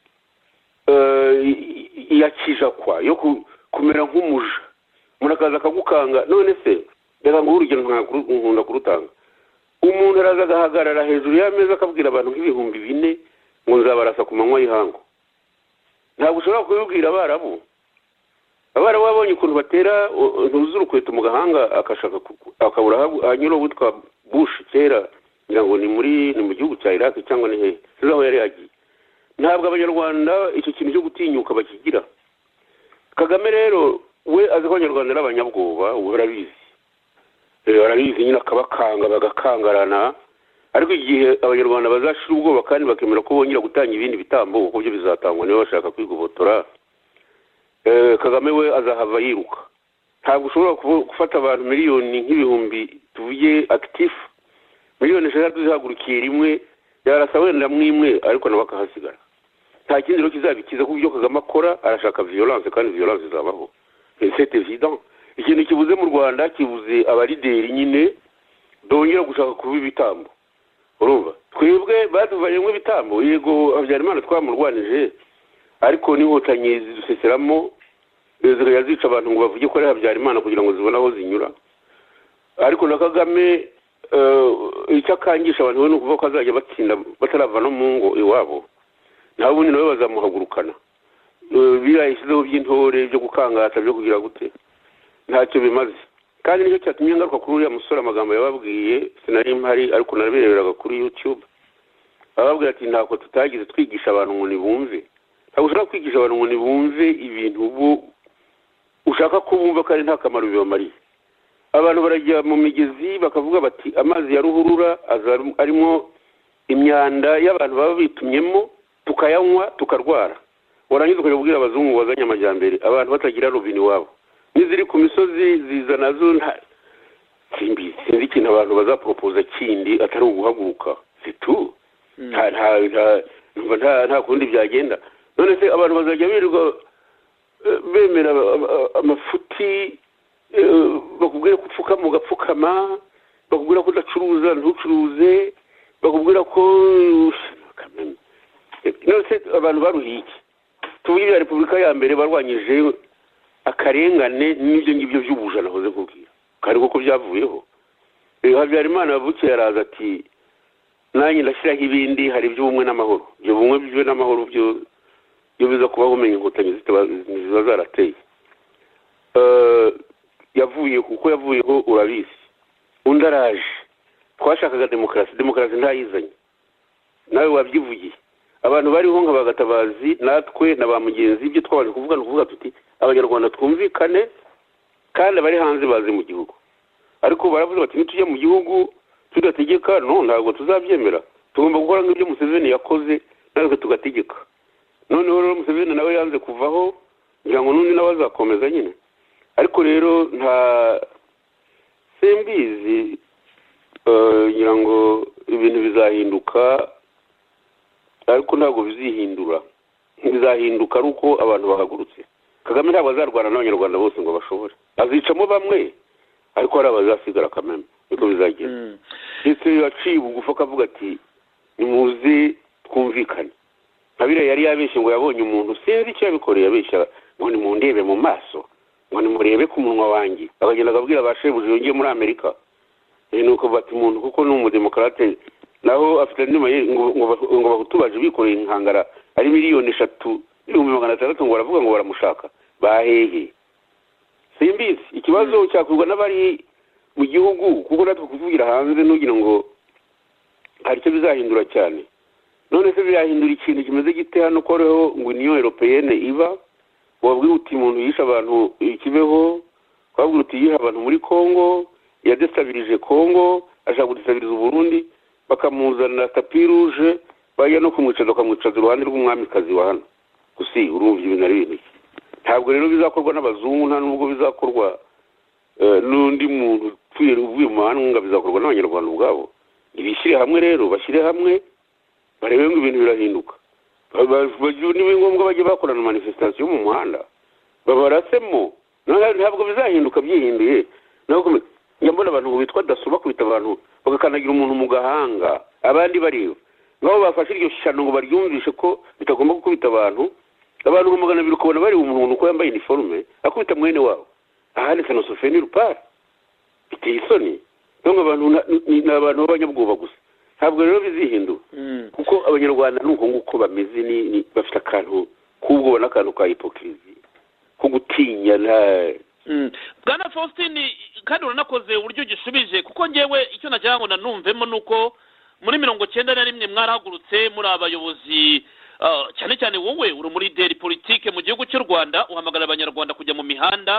yakijakwa yo kumera nk'umuja, umuntu akaza akagukanga. None se reka ngo urugero nkunda kurutanga, umuntu araza agahagarara hejuru y'ameza akabwira abantu nk'ibihumbi 4 ngo nzabarasa ku manywa y'ihangu. Ntabwo ushobora kubibwira Abarabu babonye ukuntu batera ntuzi urukweto mu gahanga akashaka akabura hanyura witwa Bush kera, ngira ngo ni mu gihugu cya Iraq cyangwa ni hehe, aho yari yagiye. Ntabwo Abanyarwanda icyo kintu cyo gutinyuka bakigira. Kagame rero we azi ko Abanyarwanda ari abanyabwoba, arabizi nyine akabakanga bagakangarana. Ariko igihe Abanyarwanda bazashira ubwoba kandi bakemera ko bongera gutanga ibindi bitambo kuko byo bizatangwa niba bashaka kwigobotora, Kagame we azahava yiruka. Ntabwo ushobora gufata abantu miliyoni nk'ibihumbi tuvuye active miliyoni 6 zihagurukiye rimwe, yarasa wenda mwimwe ariko nabo bakahasigara. Nta kindi rero kizabikiza kubyo Kagame akora, arashaka violence kandi violence izabaho. C'est évident. Ikintu kibuze mu Rwanda kibuze abalideri nyine dongera gushaka kuba ibitambo. Urumva twebwe baduvanyemo ibitambo, yego Habyarimana twamurwanije, ariko n'inkotanyi ziduseseramo zikayazica abantu ngo bavuge ko ari Habyarimana kugira ngo zibone aho zinyura. Ariko na Kagame icyo akangisha abantu we ni ukuvuga ko azajya batsinda batarava no mu ngo iwabo, nta bundi nawe bazamuhagurukana. Birayishyizeho by'intore byo gukangata byo kugira gute, ntacyo bimaze. Kandi nicyo cyatumye ngaruka kuri uriya musore amagambo yababwiye, sinari mpari ariko nabireberaga kuri YouTube. Ababwira ati ntabwo tutagize twigisha abantu ngo nibumve. Ntabwo ushaka kwigisha abantu ngo nibumve ibintu ubu ushaka ko bumva kandi nta kamaro bibamariye. Abantu barajya mu migezi bakavuga bati amazi ya ruhurura arimo imyanda y'abantu baba bitumyemo, tukayanywa tukarwara. Warangiza ukajya kubwira abazungu wazanye amajyambere, abantu batagira robine iwabo. Niziri ku misozi ziza nazo sinzi ikintu abantu bazaporopoza kindi atari uguhaguruka. Situ nta kundi byagenda. None se abantu bazajya birirwa bemera amafuti, bakubwira ko upfukama ugapfukama, bakubwira ko udacuruza ntucuruze, bakubwira ko none se abantu baruhiye iki? Tuvuge ibya Repubulika ya mbere barwanyije akarengane n'ibyo ngibyo by'ubuja nahoze kubwira, kandi koko byavuyeho. Habyarimana yavukiye araza ati nanjye ndashyiraho ibindi, hari iby'ubumwe n'amahoro. Ibyo bumwe by'ubumwe n'amahoro byo biza kubaho umenya inkotanyi ziba zarateye. Yavuye kuko yavuyeho urabizi. Undi araje, twashakaga demokarasi ntayizanye, nawe wabyivugiye. Abantu bariho nka Bagatabazi natwe na ba mugenzi ibyo twabanje kuvuga tuti Abanyarwanda twumvikane kandi bari hanze baze mu gihugu. Ariko baravuze bati nitujye mu gihugu tudategeka, ntabwo tuzabyemera, tugomba gukora nk'ibyo Museveni yakoze natwe tugategeka. Noneho rero Museveni nawe yanze kuvaho, ngira ngo n'undi nawe azakomeza nyine. ariko rero nta simbizi ngira ngo ibintu bizahinduka ariko ntabwo bizihindura bizahinduka ari uko abantu bahagurutse. Kagame ntabwo azarwana n'abanyarwanda bose ngo bashobore, azicamo bamwe ariko hari abazasigara kameme, niko bizagenda. ndetse yaciye bugufi akavuga ati nimuze twumvikane. nka biriya yari yabeshye ngo yabonye umuntu sinzi icyo yabikoreye, abeshya ngo nimundebe mu maso, ngo nimurebe ku munwa wanjye, akagenda akabwira ba shebuja yongeye muri Amerika. Nuko bati umuntu kuko ni umudemokarate naho afite andi ngo bahutubaje bikoreye inkangara ari 3,600,000 ngo baravuga ngo baramushaka bahehe. Simbizi ikibazo cyakurwa n'abari mu gihugu kuko natwe kuvugira hanze nugira ngo hari icyo bizahindura cyane. None se birahindura ikintu kimeze gite hano ko reho ngo Union Européenne iba wabwira uti umuntu yisha abantu ikibeho, wabwira uti yiha abantu muri Congo, yadestabilije Congo, ashaka gudestabiliza Burundi, bakamuzana tapi rouge bajya no kumwicaza bakamwicaza uruhande rw'umwamikazi wa hano. Gusi urumva ibintu ari ibintu. Ntabwo rero bizakorwa n'abazungu, nta nubwo bizakorwa n'undi muntu uvuye mu mahanga, bizakorwa n'abanyarwanda ubwabo. Ibishyire hamwe rero, bashyire hamwe barebe ngo ibintu birahinduka. Niba ngombwa bajye bakorana manifestation mu muhanda babarasemo, ntabwo bizahinduka byihinduye. Nyambona abantu bitwa dasuba kubita abantu bagakanagira umuntu mu gahanga abandi bareba ngabo bafashe iryo shano ngo baryumvishe ko bitagomba gukubita abantu 200 kubona bari umuntu uko yambaye uniforme akubita mwene wabo ahandi sana sofeni rupara biteye isoni. Nngo abantu n'abantu b'abanyabwoba gusa, ntabwo rero bizihindura kuko abanyarwanda nuko nguko bameze, ni bafite akantu kubwo n'akantu ka hypocrisy ko gutinya nta Bwana Faustin, kandi uranakoze uburyo ugishubije kuko ngewe icyo nagira ngo nanumvemo nuko muri 91 mwarahagurutse muri abayobozi cyane cyane wowe uri muri deri politique mu gihugu cy'u Rwanda, uhamagara abanyarwanda kujya mu mihanda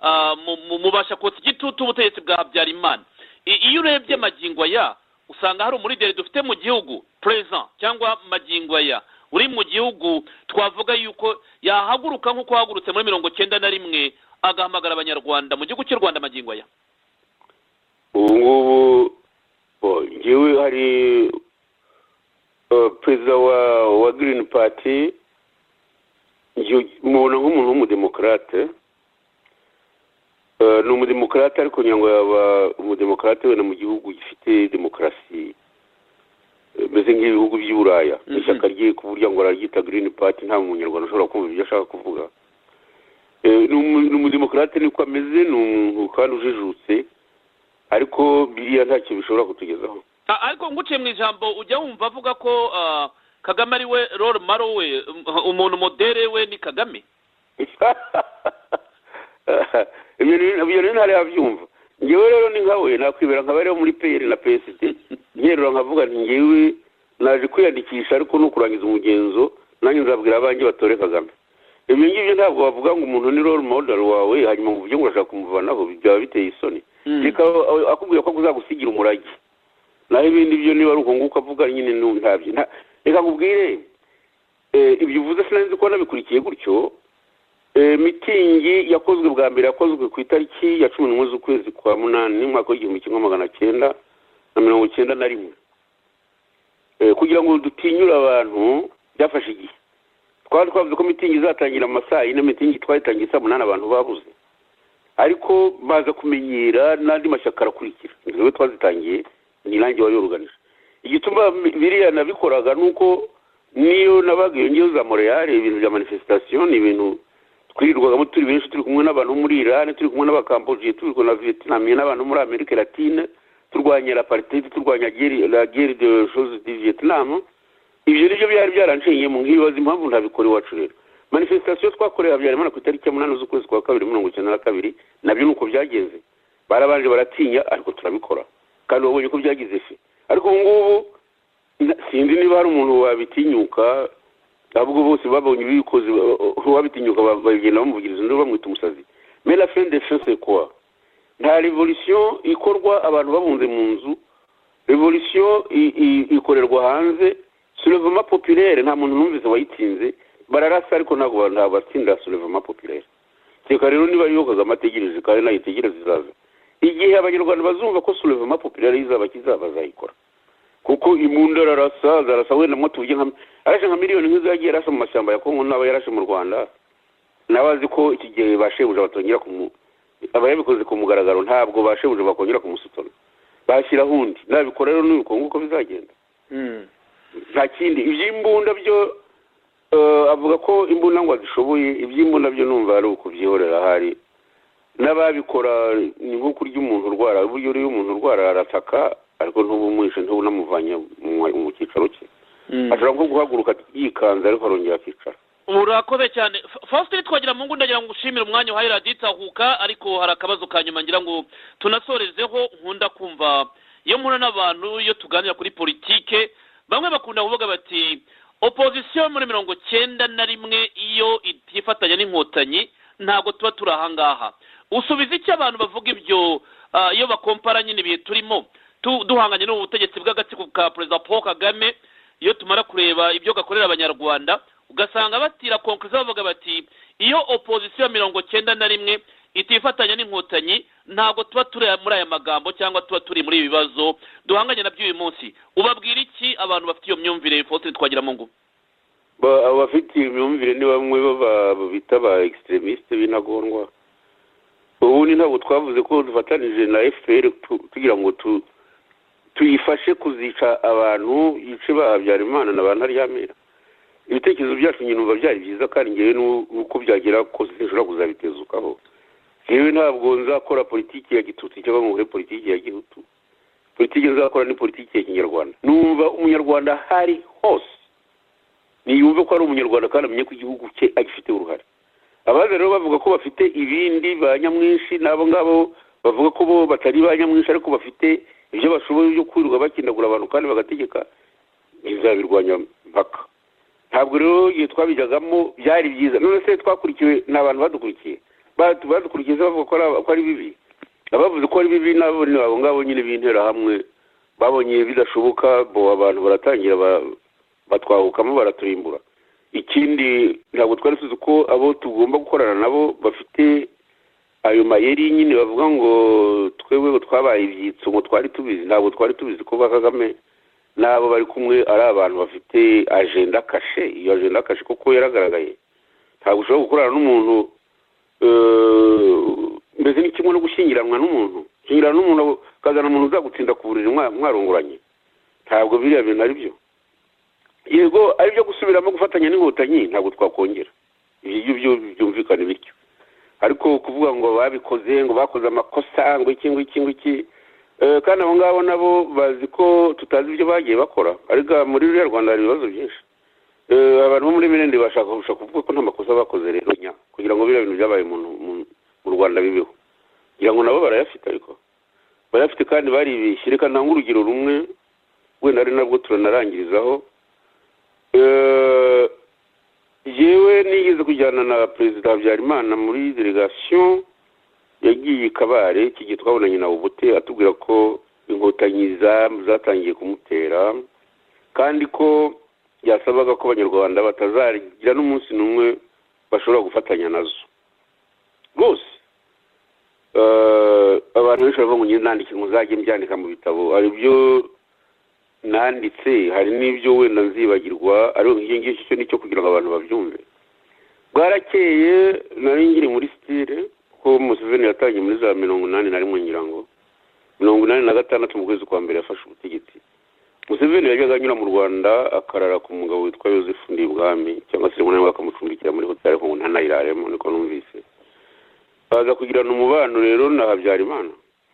mubasha kotsa igitutu ubutegetsi bwa Habyarimana. Iyo urebye magingo aya usanga hari muri deri dufite mu gihugu president cyangwa magingo aya uri mu gihugu twavuga yuko yahaguruka nk'uko hagurutse muri 91 agahamagara abanyarwanda mu gihugu cy'u Rwanda magingo aya. Ubu ngewe hari perezida wa Green Party mubona nk'umuntu w'umudemokrate, ni umudemokrate ariko nyango yaba umudemokrate wenda mu gihugu gifite demokarasi meze nk'ibihugu by'Uburaya. Ishyaka rye ku buryo ngo araryita Green Party, nta munyarwanda ushobora kumva ibyo ashaka kuvuga. Ni umudemokrate niko ameze, ni umuntu kandi ujijutse, ariko biriya ntacyo bishobora kutugezaho. Ariko nguciye mu ijambo ujya wumva avuga ko Kagame ari we role model we, umuntu modere we ni Kagame. Ibyo rero ntari abyumva. Ngewe rero ni nkawe nakwibera nk'abari muri PL na PSD, ngerura nkavuga nti ngewe naje kwiyandikisha ariko no kurangiza umugenzo, nanjye nzabwira abanjye batore Kagame. Ibyo ngibyo ntabwo bavuga ngo umuntu ni role model wawe hanyuma ngo ujye ngo urashaka kumuvanaho, byaba biteye isoni. Reka akubwira ko uzagusigira umurage, naho ibindi byo niba ari uko nguko avuga nyine ntabyo. Reka nkubwire ibyo uvuze sinzi ko nabikurikiye gutyo. Mitingi yakozwe bwa mbere yakozwe ku itariki ya 11 z'ukwezi kwa 8 mwaka wa 1991 kugira ngo dutinyure abantu byafashe igihe. Twari twavuze ko mitingi izatangira amasaha ine, mitingi twayitangiye saa 8 abantu babuze, ariko baza kumenyera n'andi mashyaka arakurikira. Ngewe twazitangiye ni nanjye wari uruganije. Igituma biriya nabikoraga nuko niyo nabaga yongewe za Montreal, ibintu bya manifestation ni ibintu twirirwagamo turi benshi, turi kumwe n'abantu muri Iran, turi kumwe n'abakamboje, turi kumwe na Vietnam, n'abantu muri Amerika Latine, turwanya l'apartheid, turwanya la guerre de choses du Vietnam. Ibyo nibyo byari byaranciye mu nkibaza impamvu ntabikora iwacu rero. Manifestation twakoreye Habyarimana ku itariki ya 8 z'ukwezi kwa 2 nabyo nuko byagenze. Barabanje baratinya ariko turabikora, kandi wabonye ko byagize fi. Ariko ngubu sinzi niba hari umuntu wabitinyuka, ahubwo bose babonye ibikoze wabitinyuka bagenda bamuvugiriza nduru bamwita umusazi. Mais la fin des fins c'est quoi? Nta revolution ikorwa abantu babunze mu nzu, revolution ikorerwa hanze. Soulèvement populaire nta muntu numvise wayitsinze, bararasa ariko ntabwo batsinda soulèvement populaire. reka rero niba ariyo kagame ategereje kandi nayitegereza izaza igihe abanyarwanda bazumva ko soulèvement populaire izaba bazayikora kuko imbunda ararasa wenda mo tuvuge arashe nka miliyoni nk'izo yagiye arasa mu mashyamba ya Kongo n'aba yarashe mu Rwanda nabazi ko iki gihe bashebuja batongera abayabikoze ku mugaragaro ntabwo bashebuja bakongera kumusutona bashyiraho undi nabikora rero n'uko nguko bizagenda nta kindi iby'imbunda byo avuga ko imbunda ngo zishoboye iby'imbunda byo numva ari ukubyihorera hari n'ababikora ni nko kurya umuntu urwara uburyo uri umuntu urwara arataka ariko ntubumwishe ntubunamuvanye mu cyicaro cye ashobora nko guhaguruka yikanze ariko arongera akicara urakoze cyane Faustin twagira mu ndagira ngo ushimire umwanya uhaye radiyo itahuka ariko hari akabazo ka nyuma ngira ngo tunasorezeho nkunda kumva iyo mpura n'abantu iyo tuganira kuri politike bamwe bakunda kuvuga bati opposition muri 91 iyo itifatanya n'inkotanyi ntabwo tuba turi ahangaha usubiza icyo abantu bavuga ibyo iyo bakompara nyine ibihe turimo duhanganye n'ubutegetsi bw'agatsiko ka Perezida Paul Kagame iyo tumara kureba ibyo gakorera abanyarwanda ugasanga batira conclusion bavuga bati iyo opposition 91 itifatanya n'inkotanyi ntabwo tuba turi muri aya magambo cyangwa tuba turi muri ibibazo duhanganye nabyo uyu munsi ubabwira iki abantu bafite iyo myumvire Faustin twagira mu ngo abafite imyumvire ni bamwe bita ba extremiste binagondwa ubundi ntabwo twavuze ko dufatanije na FPR tugira ngo tuyifashe kuzica abantu yice Habyarimana n'abantu aryamira ibitekerezo byacu nyine numva byari byiza kandi ngewe nuko byagera ko sinshobora kuzabitezukaho ngewe ntabwo nzakora politiki ya gitutsi cyangwa nkore politiki ya gihutu politiki nzakora ni politiki ya kinyarwanda numva umunyarwanda hari hose niyumve ko ari umunyarwanda kandi amenye ko igihugu cye agifite uruhare abaza rero bavuga ko bafite ibindi ba nyamwinshi nabo ngabo bavuga ko bo batari ba nyamwinshi ariko bafite ibyo bashoboye byo kwirirwa bakindagura abantu kandi bagategeka bizabirwanya mpaka ntabwo rero igihe twabijagamo byari byiza none se twakurikiwe n'abantu badukurikiye badukurikiye bavuga ko ari bibi abavuze ko ari bibi nabo ngabo nyine bintera hamwe babonye bidashoboka bo abantu baratangira batwahukamo baraturimbura ikindi ntabwo twari tuzi ko abo tugomba gukorana nabo bafite ayo mayeri nyine bavuga ngo twebwe twabaye ibyitso ngo twari tubizi ntabwo twari tubizi ko Kagame nabo bari kumwe ari abantu bafite agenda kashe iyo agenda kashe kuko yaragaragaye ntabwo ushobora gukorana n'umuntu mbese ni kimwe no gushyingiranwa n'umuntu gushyingirana n'umuntu ukazana umuntu uzagutsinda ku buriri mwarongoranye ntabwo biriya bintu ari byo yego ari byo gusubiramo gufatanya n'inkotanyi ntabwo twakongera ibyo byumvikane bityo ariko kuvuga ngo babikoze ngo bakoze amakosa ngo iki kandi abo ngabo nabo bazi ko tutazi ibyo bagiye bakora ariko muri ruriya Rwanda hari ibibazo byinshi abantu bo muri Mirende bashaka kuvuga ko nta makosa bakoze rero kugira ngo biriya bintu byabaye mu Rwanda bibeho kugira ngo nabo barayafite ariko barayafite kandi baribeshye reka ntange urugero rumwe wenda ari nabwo turanarangirizaho yewe nigeze kujyana na Perezida Habyarimana muri delegation yagiye Kabare kigiye twabonanye na Ubute atubwira ko inkotanyi zatangiye kumutera kandi ko yasabaga ko abanyarwanda batazagira n'umunsi n'umwe bashobora gufatanya nazo rwose abantu benshi bavuga ngo nyine nandike muzajye mbyandika mu bitabo ari byo nanditse hari n'ibyo wenda nzibagirwa ariko iki ngiki cyo nicyo kugira ngo abantu babyumve bwarakeye nari ngiri muri style ko Museveni yatangiye muri za 81 ngira ngo 86 mu kwezi kwa mbere yafashe ubutegetsi Museveni yajyaga anyura mu Rwanda akarara ku mugabo witwa Joseph Ndibwami cyangwa se rimwe bakamucumbikira muri hotel ko ntanayiraremo niko numvise baza kugirana umubano rero na Habyarimana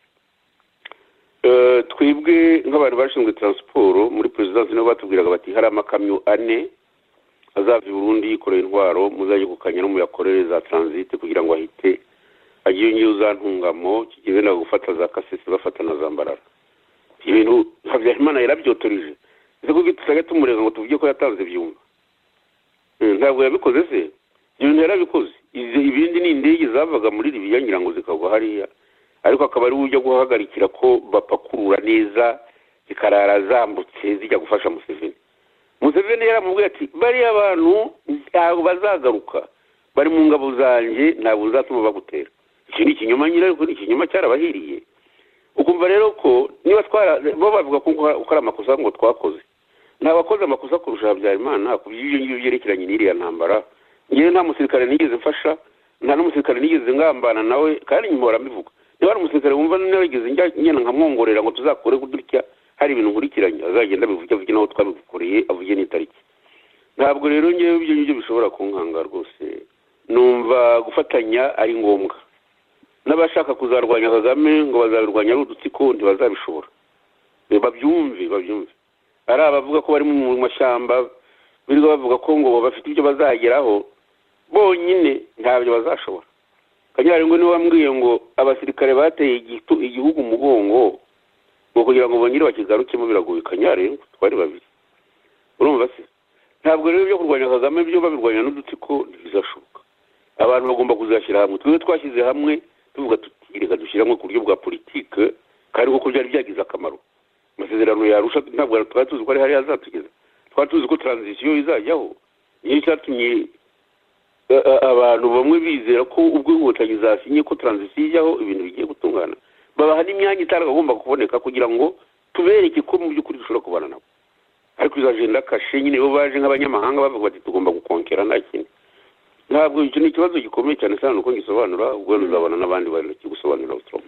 twibwe nk'abantu bashinzwe transport muri presidence nibo batubwiraga bati hari amakamyo 4 azava i Burundi yikoreye intwaro muzajye gukanya no muyakorere za transit kugira ngo ahite agiye ngiye uzantungamo kigeze na gufata za kasese bafata na zambarara ibintu Habyarimana yarabyotorije ese ko gitusaga tumurega ngo tuvuge ko yatanze byumva ntabwo yabikoze se ibintu yarabikoze ibindi ni indege zavaga muri Libya ngira ngo zikagwa hariya ariko akaba ari ujya guhagarikira ko bapakurura neza zikarara zambutse zijya gufasha Museveni yaramubwiye ati bari abantu ntabwo bazagaruka bari mu ngabo zanjye ntabwo uzatuma bagutera. Iki ni ikinyoma nyine, ariko ni ikinyoma cyarabahiriye. Ukumva rero ko niba bo bavuga ko ukora amakosa ngo twakoze, nta wakoze amakosa kurusha Habyarimana ku by'ibyo ngibyo byerekeranye n'iriya ntambara. Ngewe nta musirikare nigeze mfasha, nta n'umusirikare nigeze ngambana nawe, kandi nyuma barabivuga. Niba ari umusirikare wumva narigeze ngena nkamwongorera ngo tuzakore kudutya hari ibintu nkurikiranye, azagenda abivuge avuge naho twabikoreye, avuge n'itariki. Ntabwo rero ngewe ibyo ngibyo bishobora kunkanga rwose. Numva gufatanya ari ngombwa. N'abashaka kuzarwanya Kagame ngo bazabirwanya ari udutsiko ntibazabishobora. Babyumve. Ari abavuga ko bari mu mashyamba birirwa bavuga ko ngo bafite ibyo bazageraho, bonyine ntabyo bazashobora. Kanyari ngo niwe wambwiye ngo abasirikare bateye igihugu umugongo ngo kugira ngo bongere bakigarukemo biragoye. Kanyari twari babiri. Urumva se? Ntabwo rero byo kurwanya Kagame byo babirwanya n'udutsiko ntibizashoboka. Abantu bagomba kuzashyira hamwe. Twebwe twashyize hamwe tuvuga tuti reka dushyiramo ku buryo bwa politike, kandi kuko byari byagize akamaro. Amasezerano yarusha ntabwo twari tuzi ko ari hari azatugeza. Twari tuzi ko transition izajyaho. Niyo cyatumye abantu bamwe bizera ko ubwo inkotanyi zasinye ko transition ijyaho ibintu bigiye gutungana. Babaha n'imyanya itaragomba kuboneka kugira ngo tubereke ko mu by'ukuri dushobora kubana nabo. Ariko izo agenda kashe nyine bo baje nk'abanyamahanga bavuga bati tugomba gukonkera nta kindi. Ntabwo icyo ni ikibazo gikomeye cyane cyane uko ngisobanura, ubwo uzabona n'abandi bari kigusobanurira utroma.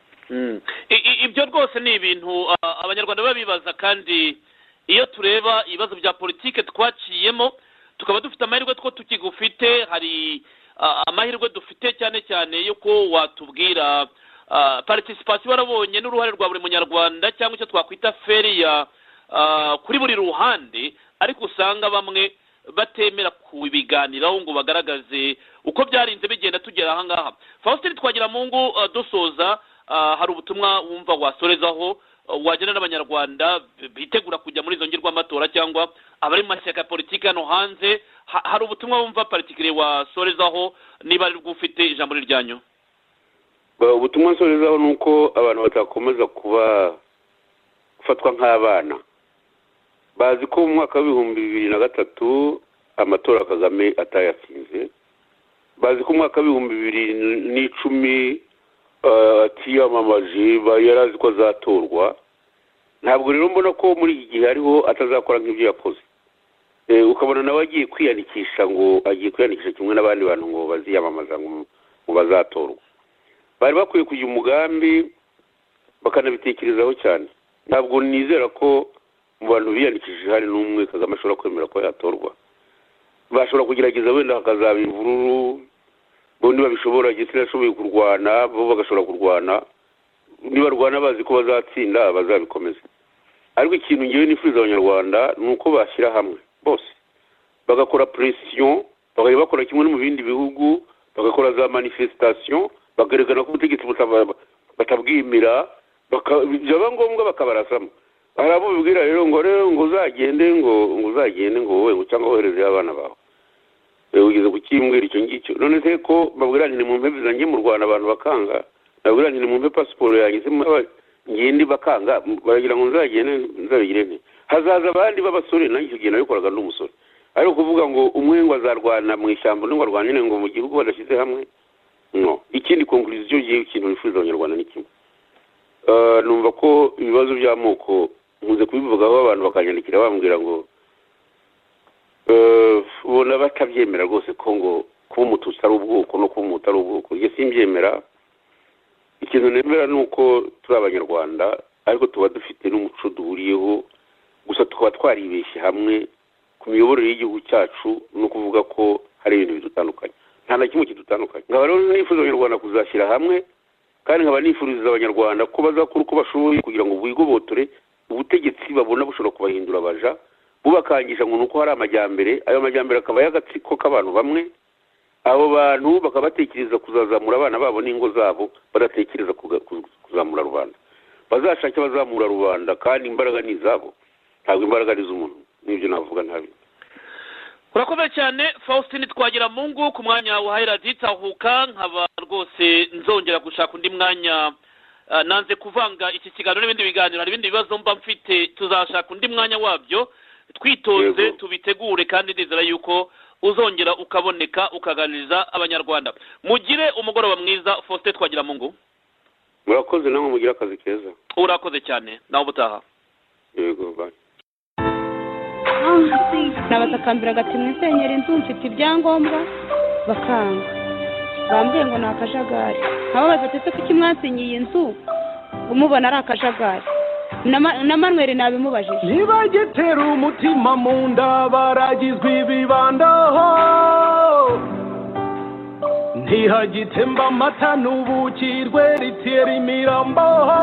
Ibyo rwose ni ibintu abanyarwanda babibaza, kandi iyo tureba ibibazo bya politike twaciyemo tukaba dufite amahirwe two tukigufite, hari amahirwe dufite cyane cyane yuko watubwira participation warabonye n'uruhare rwa buri munyarwanda cyangwa icyo twakwita feriya kuri buri ruhande, ariko usanga bamwe batemera kubiganiraho ngo bagaragaze uko byarinze bigenda tugera aha ngaha. Faustin Twagiramungu, dusoza, hari ubutumwa wumva wasorezaho wagena n'abanyarwanda bitegura kujya muri izo ngirwamatora cyangwa abari mu mashyaka ya politiki hano hanze, hari ubutumwa wumva particulier wasorezaho niba ari bwo ufite ijambo ryanyu? Ubutumwa nsorezaho ni uko abantu batakomeza gufatwa nk'abana. Bazi ko mu mwaka w'2003 amatora Kagame atayatsinze. Bazi ko mu mwaka w'2010 atiyamamaje, yarazi ko azatorwa. Ntabwo rero mbona ko muri iki gihe hariho atazakora nk'ibyo yakoze. Ukabona nawe agiye kwiyandikisha ngo agiye kwiyandikisha kimwe n'abandi bantu ngo baziyamamaza ngo bazatorwa. Bari bakwiye kugira umugambi bakanabitekerezaho cyane. Ntabwo nizera ko mu bantu biyandikishije hari n'umwe Kagame ashobora kwemera ko yatorwa. Bashobora kugerageza wenda hakazaba imvururu, bondi babishobora gisira ashoboye kurwana, bo bagashobora kurwana. Niba rwana bazi ko bazatsinda bazabikomeza. Ariko ikintu ngewe nifuza abanyarwanda ni uko bashyira hamwe bose bagakora pression, bakora kimwe no mu bindi bihugu, bagakora za manifestation, bagerekana ko ubutegetsi batabwimira, byaba ngombwa bakabarasamo. Hari abo bibwira rero ngo uzagende ngo wowe cyangwa wohereze abana bawe. Ugeze kukimbwira icyo ngicyo. None se ko babwira nti mu mpembe zanjye mu Rwanda abantu bakanga, babwira nti mu mpembe passport yanjye ngende bakanga, baragira ngo nzabigire nti hazaza abandi b'abasore nanjye gihe nabikoraga n'umusore. Ariko kuvuga ngo umwe ngo azarwana mu ishyamba n'ingo arwanye ngo mu gihugu badashyize hamwe, no. Ikindi conclusion gihe ikintu nifuza abanyarwanda ni kimwe. Numva ko ibibazo by'amoko muze kubivugaho abantu bakanyandikira bambwira ngo ubona batabyemera rwose ko ngo kuba umututsi ari ubwoko no kuba umuhutu ari ubwoko. Ibyo simbyemera. Ikintu nemera ni uko turi abanyarwanda, ariko tuba dufite n'umuco duhuriyeho, gusa tukaba twaribeshye hamwe ku miyoborere y'igihugu cyacu no kuvuga ko hari ibintu bidutandukanye. Nta na kimwe kidutandukanye. Nkaba rero nifuza abanyarwanda kuzashyira hamwe, kandi nkaba nifuriza abanyarwanda ko bazakora uko bashoboye kugira ngo bwigobotore ubutegetsi babona bushobora kubahindura abaja, bubakangisha ngo nuko hari amajyambere. Ayo majyambere akaba y'agatsiko k'abantu bamwe. Abo bantu bakabatekereza kuzazamura abana babo n'ingo zabo, badatekereza kuzamura rubanda. Bazashake bazamura rubanda, kandi imbaraga ni izabo, ntabwo imbaraga ari iz'umuntu. Nibyo navuga ntabi. Urakomeye cyane Faustin Twagiramungu ku mwanya wa Hairadi Tahuka. Nkaba rwose nzongera gushaka undi mwanya, nanze kuvanga iki kiganiro n'ibindi biganiro, hari ibindi bibazo mba mfite, tuzashaka undi mwanya wabyo twitonze tubitegure, kandi ndizera yuko uzongera ukaboneka ukaganiriza abanyarwanda. Mugire umugoroba mwiza. Faustin Twagiramungu, murakoze, namwe mugira akazi keza. Urakoze cyane, nawe ubutaha. Yego, bye. nabatakambira gati mwisenyera inzu mfite ibyangombwa bakanga, bambwiye ngo ni akajagari. nkababaza ati ese kuki mwasinyiye inzu umubona ari akajagari? na Manuel nabimubajije. ntibagitera umutima mu nda baragizwe ibibandaho, ntihagitemba amata n'ubuki rweritera imiramboho,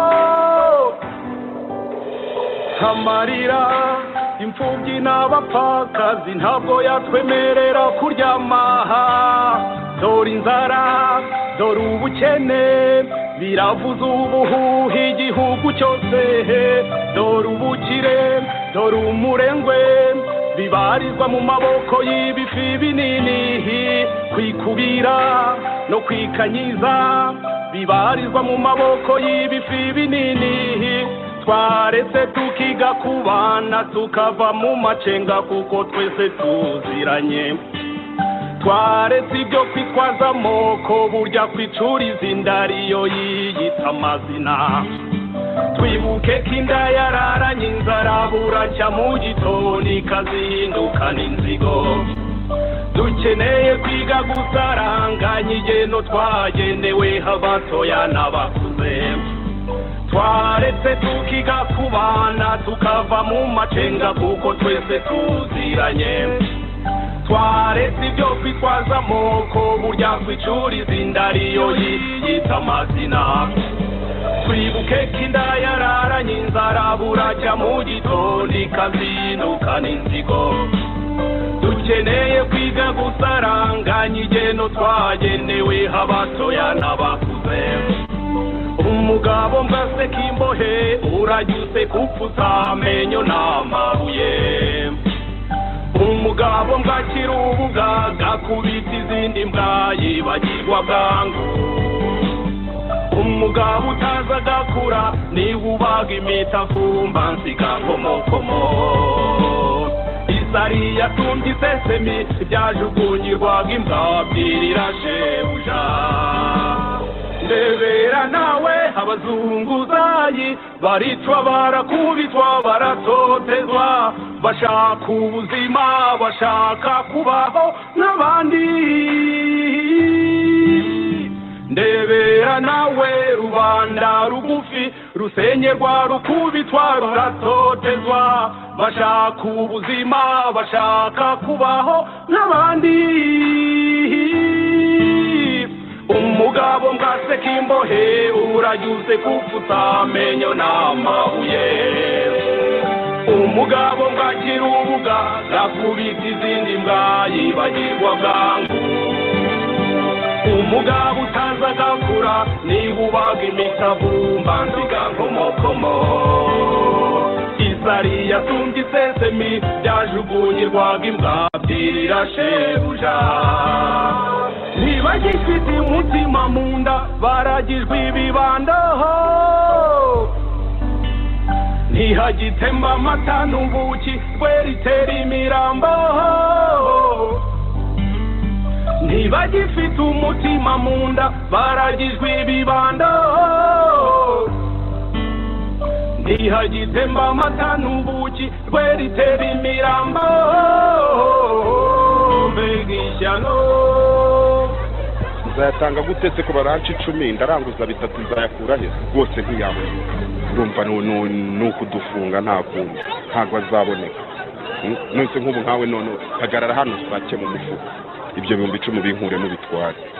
amarira imfubyi n'abapfakazi ntabwo yatwemerera kuryamaha. dore inzara, dore ubukene biravuza ubuhuha igihugu cyose, dore ubukire, dore umurengwe bibarizwa mu maboko y'ibifi binini, kwikubira no kwikanyiza bibarizwa mu maboko y'ibifi binini. twaretse tukiga kubana tukava mu macenga kuko twese tuziranye, twaretse ibyo kwitwaza amoko burya kwicuriza inda ariyo yiyita amazina. twibuke ko inda yararanye inzara buracya mu gitondo ikazindukana inzigo. dukeneye kwiga gusaranganya igeno twagenewe abatoya n'abakuze, twaretse tukiga kubana tukava mu macenga kuko twese tuziranye, twaretse ibyo kwitwaza amoko burya kwicuriza inda ariyo yiyita amazina. twibuke ko inda yararanye inzara buracya mu gitondo ikazindukana inzigo. dukeneye kwiga gusaranganya igeno twagenewe abatoya n'abakuze. umugabo mbaseka imbohe urajyuse kupfusa amenyo n'amabuye, umugabo mbakira ubuga gakubita izindi mbwa yibagirwa bwangu. umugabo utaza agakura niba ubaga imitavumba nsiga komokomo. isari yatumbye isesemi byajugunyirwaga imbwa byirira shebuja. ndebera nawe abazunguzayi baricwa barakubitwa baratotezwa, bashaka ubuzima bashaka kubaho n'abandi. ndebera nawe rubanda rugufi rusenyerwa rukubitwa ruratotezwa, bashaka ubuzima bashaka kubaho n'abandi. umugabo mbaseka imbohe urajyuse kupfusa amenyo n'amabuye, umugabo mbakira ubuga gakubita izindi mbwa yibagirwa bwangu. umugabo utaza agakura niba ubaga imitavumba nsiga nkomokomo. isari yatumbye isesemi byajugunyirwaga imbwa byirira shebuja. ntibagifite umutima mu nda baragijwe ibibandaho, ntihagitemba amata n'ubuki rweritera imiramboho. ntibagifite umutima mu nda baragijwe ibibandaho, ntihagitemba amata n'ubuki rweritera imiramboho. mbega ishyano nzayatanga gutetse ku baranci 10 ndaranguza 3 nzayakura he rwose ntiyabona. urumva ni ukudufunga nta kundi ntabwo azaboneka. nonse nk'ubu nkawe none hagarara hano usake mu mufuka ibyo 10,000 binkuremo bitware.